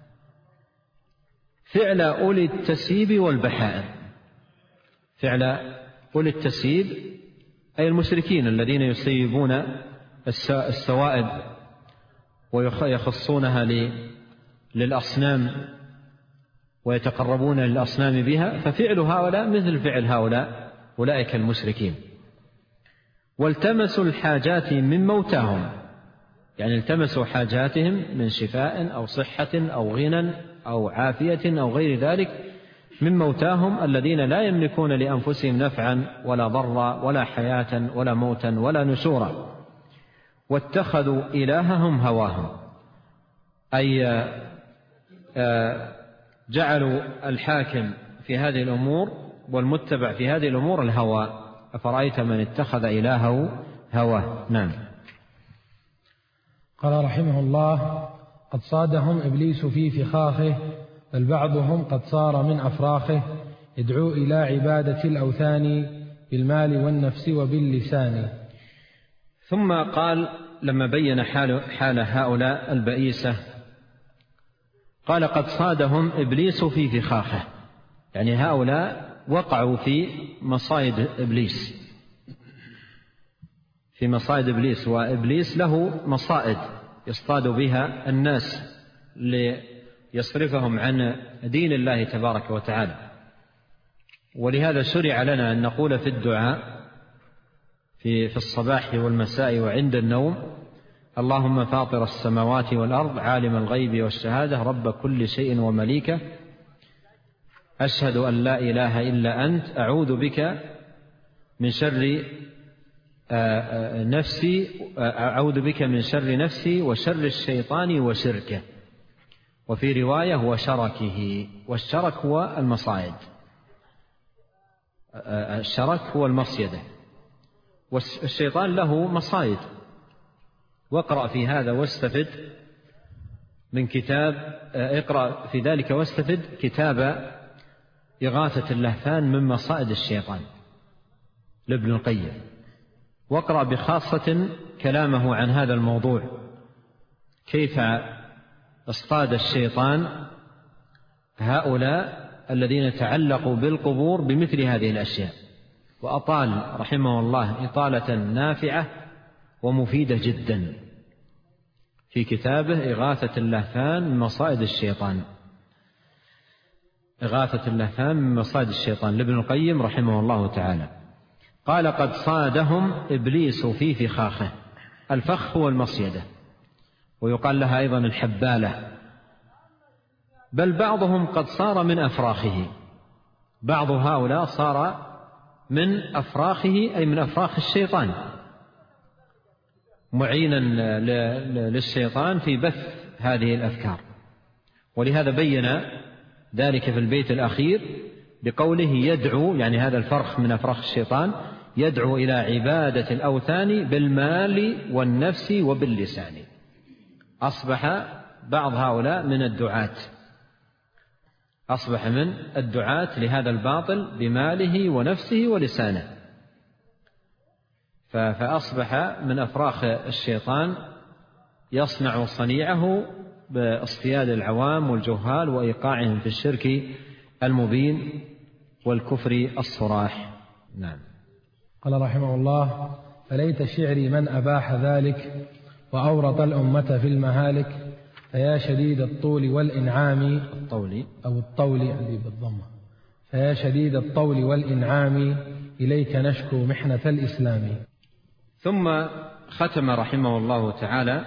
فعل أولي التسيب والبحائر. فعل أولي التسيب أي المشركين الذين يسيبون السوائب ويخصونها للأصنام ويتقربون للأصنام بها، ففعل هؤلاء مثل فعل هؤلاء أولئك المشركين. والتمسوا الحاجات من موتاهم، يعني التمسوا حاجاتهم من شفاء أو صحة أو غنى أو عافية أو غير ذلك من موتاهم الذين لا يملكون لأنفسهم نفعا ولا ضرا ولا حياة ولا موتا ولا نشورا. واتخذوا إلههم هواهم، أي جعلوا الحاكم في هذه الأمور والمتبع في هذه الأمور الهوى. أفرأيت من اتخذ إلهه هواه. نعم. قال رحمه الله قد صادهم إبليس في فخاخه، بل بعضهم قد صار من أفراخه، يدعو إلى عبادة الأوثان بالمال والنفس وباللسان. ثم قال لما بين حال, حال هؤلاء البئيسة قال قد صادهم إبليس في فخاخه، يعني هؤلاء وقعوا في مصائد إبليس، في مصائد إبليس. وإبليس له مصائد يصطاد بها الناس ليصرفهم عن دين الله تبارك وتعالى. ولهذا شرع لنا أن نقول في الدعاء في, في الصباح والمساء وعند النوم اللهم فاطر السماوات والأرض عالم الغيب والشهادة رب كل شيء ومليكه أشهد أن لا إله إلا أنت أعوذ بك من شر نفسي أعوذ بك من شر نفسي وشر الشيطان وشركه. وفي رواية وشركه، والشرك هو المصائد، الشرك هو المصيدة، والشيطان له مصائد. واقرأ في هذا واستفد من كتاب اقرأ في ذلك واستفد كتاب إغاثة اللهفان من مصائد الشيطان لابن القيم، واقرأ بخاصة كلامه عن هذا الموضوع، كيف اصطاد الشيطان هؤلاء الذين تعلقوا بالقبور بمثل هذه الأشياء. وأطال رحمه الله إطالة نافعة ومفيدة جدا في كتابه إغاثة اللهفان من مصائد الشيطان، إغاثة اللهفان من مصائد الشيطان لابن القيم رحمه الله تعالى. قال قد صادهم إبليس في فخاخه. الفخ هو المصيدة، ويقال لها أيضا الحبالة. بل بعضهم قد صار من أفراخه، بعض هؤلاء صار من أفراخه أي من أفراخ الشيطان، معينا للشيطان في بث هذه الأفكار. ولهذا بين ذلك في البيت الأخير بقوله يدعو، يعني هذا الفرخ من أفراخ الشيطان، يدعو إلى عبادة الأوثان بالمال والنفس وباللسان. أصبح بعض هؤلاء من الدعاة، أصبح من الدعاة لهذا الباطل بماله ونفسه ولسانه، فأصبح من أفراخ الشيطان يصنع صنيعه باصطياد العوام والجهال وإيقاعهم في الشرك المبين والكفر الصراح. نعم. قال رحمه الله: فليت شعري من أباح ذلك وأورط الأمة في المهالك، فيا شديد الطول والإنعام الطول أو الطول عندي بالضمة، فيا شديد الطول والإنعام إليك نشكو محنة الإسلام. ثم ختم رحمه الله تعالى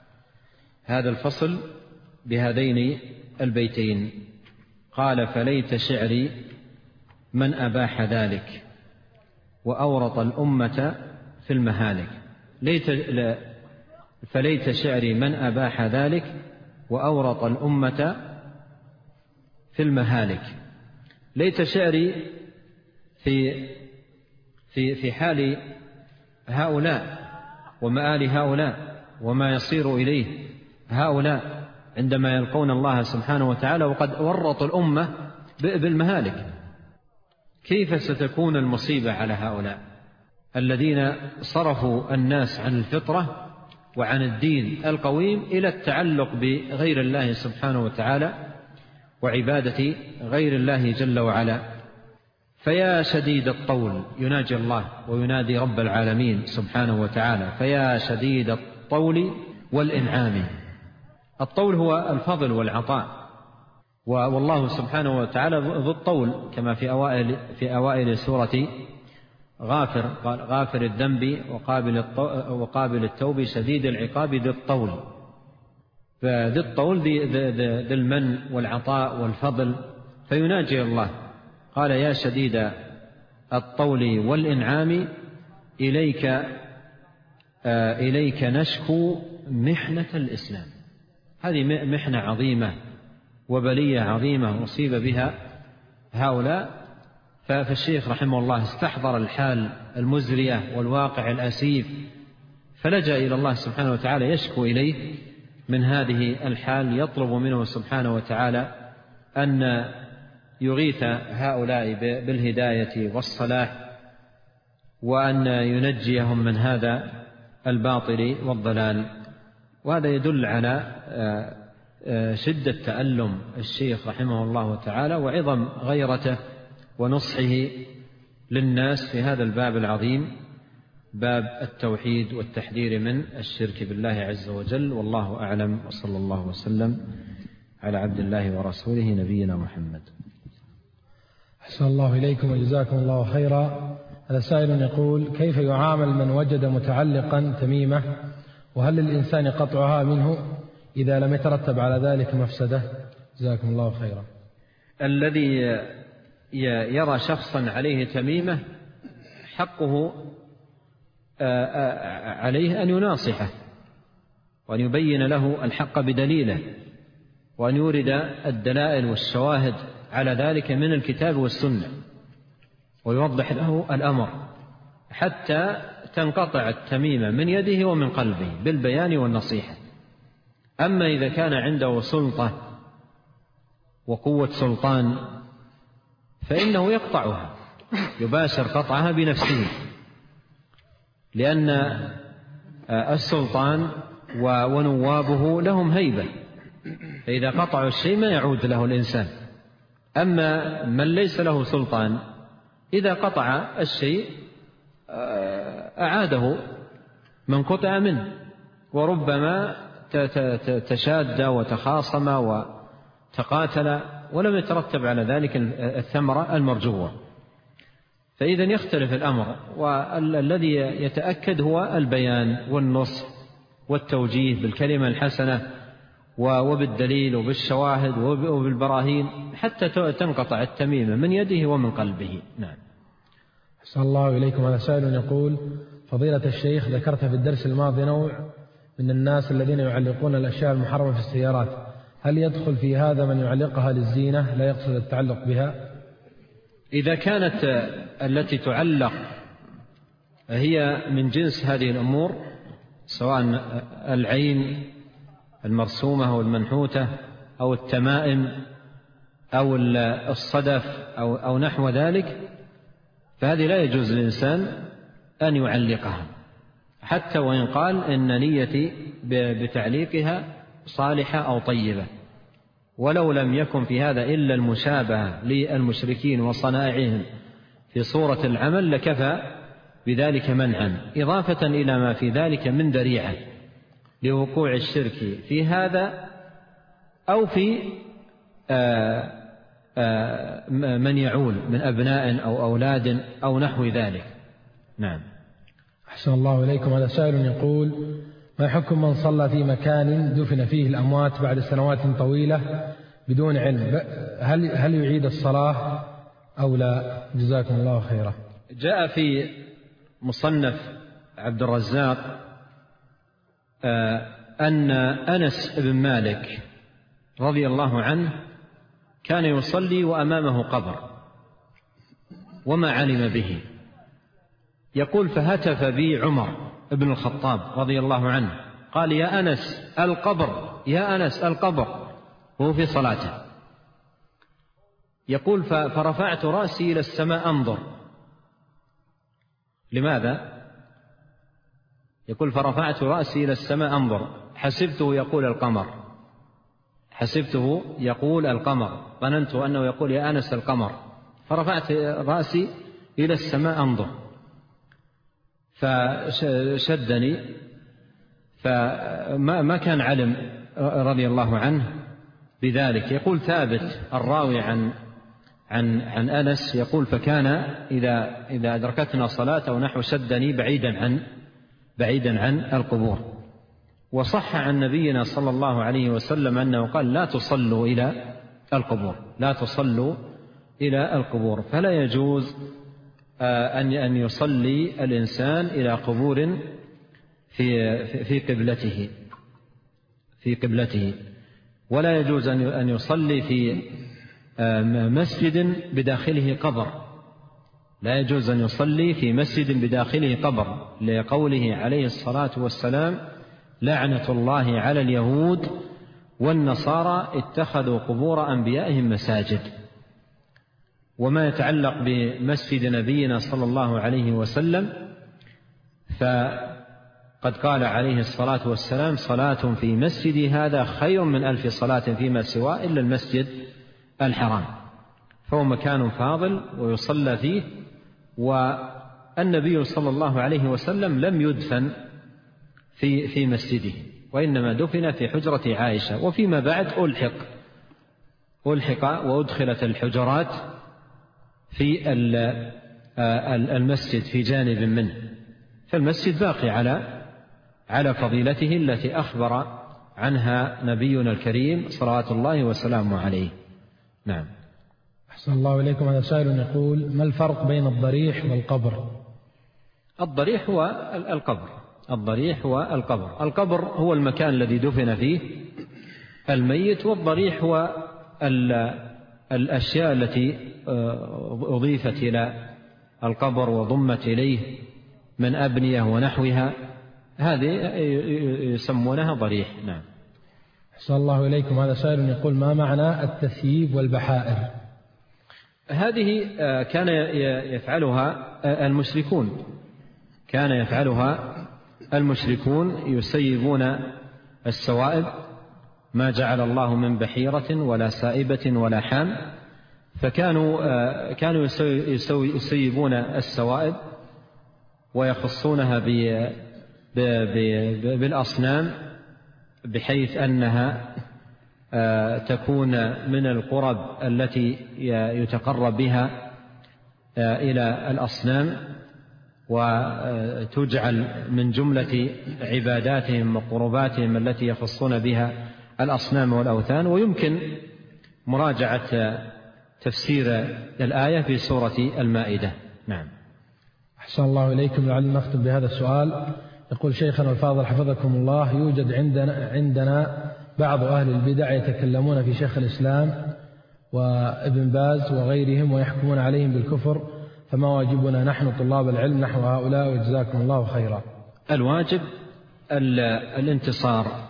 هذا الفصل بهذين البيتين، قال: فليت شعري من أباح ذلك وأورط الأمة في المهالك. ليت لا فليت شعري من أباح ذلك وأورط الأمة في المهالك. ليت شعري في في في حال هؤلاء ومآل هؤلاء وما يصير إليه هؤلاء عندما يلقون الله سبحانه وتعالى وقد ورطوا الأمة بالمهالك. كيف ستكون المصيبة على هؤلاء الذين صرفوا الناس عن الفطرة وعن الدين القويم إلى التعلق بغير الله سبحانه وتعالى وعبادة غير الله جل وعلا. فيا شديد الطول، يناجي الله وينادي رب العالمين سبحانه وتعالى: فيا شديد الطول والإنعام. الطول هو الفضل والعطاء، والله سبحانه وتعالى ذو الطول، كما في أوائل في أوائل سورة غافر قال: غافر الذنب وقابل وقابل التوب شديد العقاب ذي الطول. فذي الطول ذي المن والعطاء والفضل، فيناجي الله قال: يا شديد الطول والإنعام إليك آه إليك نشكو محنة الإسلام. هذه محنة عظيمة وبلية عظيمة أصيب بها هؤلاء. فالشيخ رحمه الله استحضر الحال المزرية والواقع الأسيف، فلجأ إلى الله سبحانه وتعالى يشكو إليه من هذه الحال، يطلب منه سبحانه وتعالى أن يغيث هؤلاء بالهداية والصلاح، وأن ينجيهم من هذا الباطل والضلال. وهذا يدل على شدة تألم الشيخ رحمه الله تعالى وعظم غيرته ونصحه للناس في هذا الباب العظيم، باب التوحيد والتحذير من الشرك بالله عز وجل. والله أعلم، وصلى الله وسلم على عبد الله ورسوله نبينا محمد. أحسن الله إليكم وجزاكم الله خيرا. هذا سائل يقول: كيف يعامل من وجد متعلقا تميمة، وهل للإنسان قطعها منه إذا لم يترتب على ذلك مفسدة؟ جزاكم الله خيرا. الذي يرى شخصا عليه تميمة حقه عليه أن يناصحه وأن يبين له الحق بدليله، وأن يورد الدلائل والشواهد على ذلك من الكتاب والسنة، ويوضح له الأمر حتى تنقطع التميمة من يده ومن قلبه بالبيان والنصيحة. أما إذا كان عنده سلطة وقوة سلطان فإنه يقطعها، يباشر قطعها بنفسه، لأن السلطان ونوابه لهم هيبة، فإذا قطعوا الشيء ما يعود له الإنسان. أما من ليس له سلطان إذا قطع الشيء أعاده من قطع منه، وربما تشاد وتخاصم وتقاتل ولم يترتب على ذلك الثمرة المرجوة. فإذا يختلف الأمر، والذي يتأكد هو البيان والنصح والتوجيه بالكلمة الحسنة وبالدليل وبالشواهد وبالبراهين حتى تنقطع التميمة من يده ومن قلبه. نعم. أحسن الله إليكم. هذا سائل يقول: فضيلة الشيخ، ذكرت في الدرس الماضي نوع من الناس الذين يعلقون الأشياء المحرمة في السيارات، هل يدخل في هذا من يعلقها للزينة لا يقصد التعلق بها؟ إذا كانت التي تعلق هي من جنس هذه الأمور، سواء العين المرسومة أو المنحوتة أو التمائم أو الصدف أو, أو نحو ذلك، فهذه لا يجوز للإنسان أن يعلقها، حتى وإن قال إن نيتي بتعليقها صالحة أو طيبة، ولو لم يكن في هذا إلا المشابهة للمشركين وصنائعهم في صورة العمل لكفى بذلك منعا، إضافة إلى ما في ذلك من ذريعة لوقوع الشرك في هذا أو في آآ آآ من يعول من أبناء أو أولاد أو نحو ذلك. نعم. أحسن الله إليكم. هذا سائل يقول: ما حكم من صلى في مكان دفن فيه الأموات بعد سنوات طويلة بدون علم، هل هل يعيد الصلاة أو لا؟ جزاكم الله خيرا. جاء في مصنف عبد الرزاق أن أنس بن مالك رضي الله عنه كان يصلي وأمامه قبر وما علم به، يقول: فهتف بي عمر بن الخطاب رضي الله عنه قال: يا أنس القبر، يا أنس القبر، وهو في صلاته. يقول: فرفعت رأسي إلى السماء أنظر. لماذا؟ يقول: فرفعت رأسي إلى السماء أنظر، حسبته يقول القمر، حسبته يقول القمر، ظننت أنه يقول يا أنس القمر، فرفعت رأسي إلى السماء أنظر، فشدني، فما ما كان علم رضي الله عنه بذلك. يقول ثابت الراوي عن عن عن أنس يقول: فكان إذا إذا أدركتنا صلاة أو نحو شدني بعيدا عن بعيدا عن القبور. وصح عن نبينا صلى الله عليه وسلم أنه قال: لا تصلوا إلى القبور، لا تصلوا إلى القبور. فلا يجوز أن أن يصلي الإنسان إلى قبور في في قبلته في قبلته ولا يجوز أن يصلي في مسجد بداخله قبر، لا يجوز أن يصلي في مسجد بداخله قبر، لقوله عليه الصلاة والسلام: لعنة الله على اليهود والنصارى اتخذوا قبور أنبيائهم مساجد. وما يتعلق بمسجد نبينا صلى الله عليه وسلم، فقد قال عليه الصلاة والسلام: صلاة في مسجدي هذا خير من ألف صلاة فيما سواه إلا المسجد الحرام. فهو مكان فاضل ويصلى فيه. والنبي صلى الله عليه وسلم لم يدفن في في مسجده، وإنما دفن في حجرة عائشة، وفيما بعد ألحق ألحق وأدخلت الحجرات في المسجد في جانب منه، فالمسجد باقي على على فضيلته التي أخبر عنها نبينا الكريم صلوات الله وسلامه عليه. نعم. أحسن الله إليكم. هذا سائل يقول: ما الفرق بين الضريح والقبر؟ الضريح هو القبر الضريح هو القبر القبر هو المكان الذي دفن فيه الميت، والضريح هو الأشياء التي أضيفت إلى القبر وضمت إليه من أبنية ونحوها، هذه يسمونها ضريح. نعم. أحسن الله إليكم. هذا سائل يقول: ما معنى التثييب والبحائر؟ هذه كان يفعلها المشركون كان يفعلها المشركون يسيبون السوائب، ما جعل الله من بحيرة ولا سائبة ولا حام، فكانوا كانوا يسيبون السوائب ويخصونها بالأصنام، بحيث أنها تكون من القرب التي يتقرب بها إلى الأصنام، وتجعل من جملة عباداتهم وقرباتهم التي يخصون بها الأصنام والأوثان. ويمكن مراجعة تفسير الآية في سورة المائدة. نعم. أحسن الله إليكم. لعلنا نختم بهذا السؤال: يقول شيخنا الفاضل حفظكم الله، يوجد عندنا عندنا بعض أهل البدع يتكلمون في شيخ الإسلام وابن باز وغيرهم ويحكمون عليهم بالكفر، فما واجبنا نحن طلاب العلم نحو هؤلاء وجزاكم الله خيرا؟ الواجب الانتصار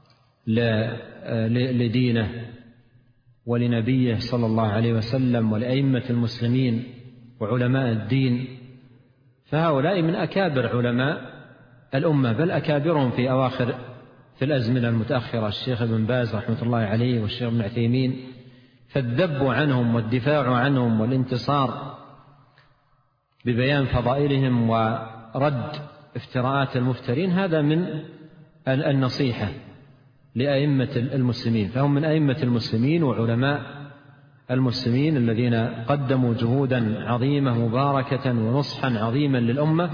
لدينه ولنبيه صلى الله عليه وسلم ولأئمة المسلمين وعلماء الدين، فهؤلاء من أكابر علماء الأمة، بل أكابرهم في أواخر في الأزمنة المتأخرة، الشيخ ابن باز رحمة الله عليه والشيخ ابن عثيمين، فالذب عنهم والدفاع عنهم والانتصار ببيان فضائلهم ورد افتراءات المفترين هذا من النصيحة لأئمة المسلمين، فهم من أئمة المسلمين وعلماء المسلمين الذين قدموا جهودا عظيمة مباركة ونصحا عظيما للأمة،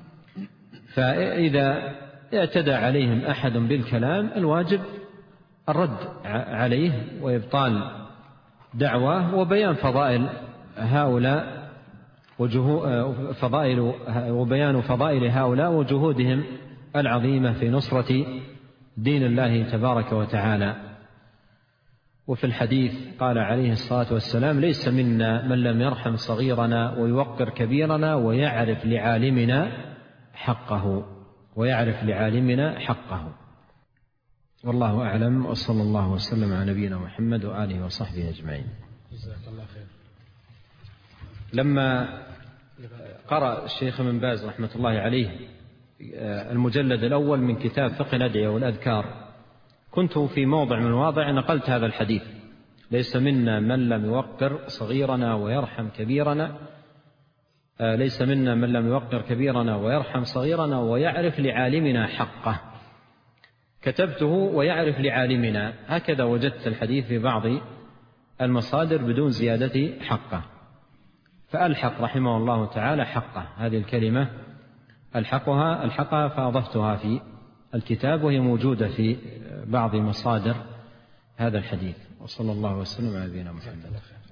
فإذا اعتدى عليهم أحد بالكلام الواجب الرد عليه وإبطال دعواه وبيان فضائل هؤلاء فضائل وبيان فضائل هؤلاء وجهودهم العظيمة في نصرة دين الله تبارك وتعالى. وفي الحديث قال عليه الصلاة والسلام: ليس منا من لم يرحم صغيرنا ويوقر كبيرنا ويعرف لعالمنا حقه ويعرف لعالمنا حقه. والله أعلم، وصلى الله وسلم على نبينا محمد وآله وصحبه أجمعين. جزاك الله خير. لما قرأ الشيخ ابن باز رحمة الله عليه المجلد الأول من كتاب فقه الأدعية والأذكار، كنت في موضع من المواضع نقلت هذا الحديث: ليس منا من لم يوقر صغيرنا ويرحم كبيرنا ليس منا من لم يوقر كبيرنا ويرحم صغيرنا ويعرف لعالمنا حقه. كتبته ويعرف لعالمنا، هكذا وجدت الحديث في بعض المصادر بدون زيادة حقه، فألحق رحمه الله تعالى حقه، هذه الكلمة ألحقها ألحقها فأضفتها في الكتاب، وهي موجودة في بعض مصادر هذا الحديث. وصلى الله وسلم على نبينا محمد.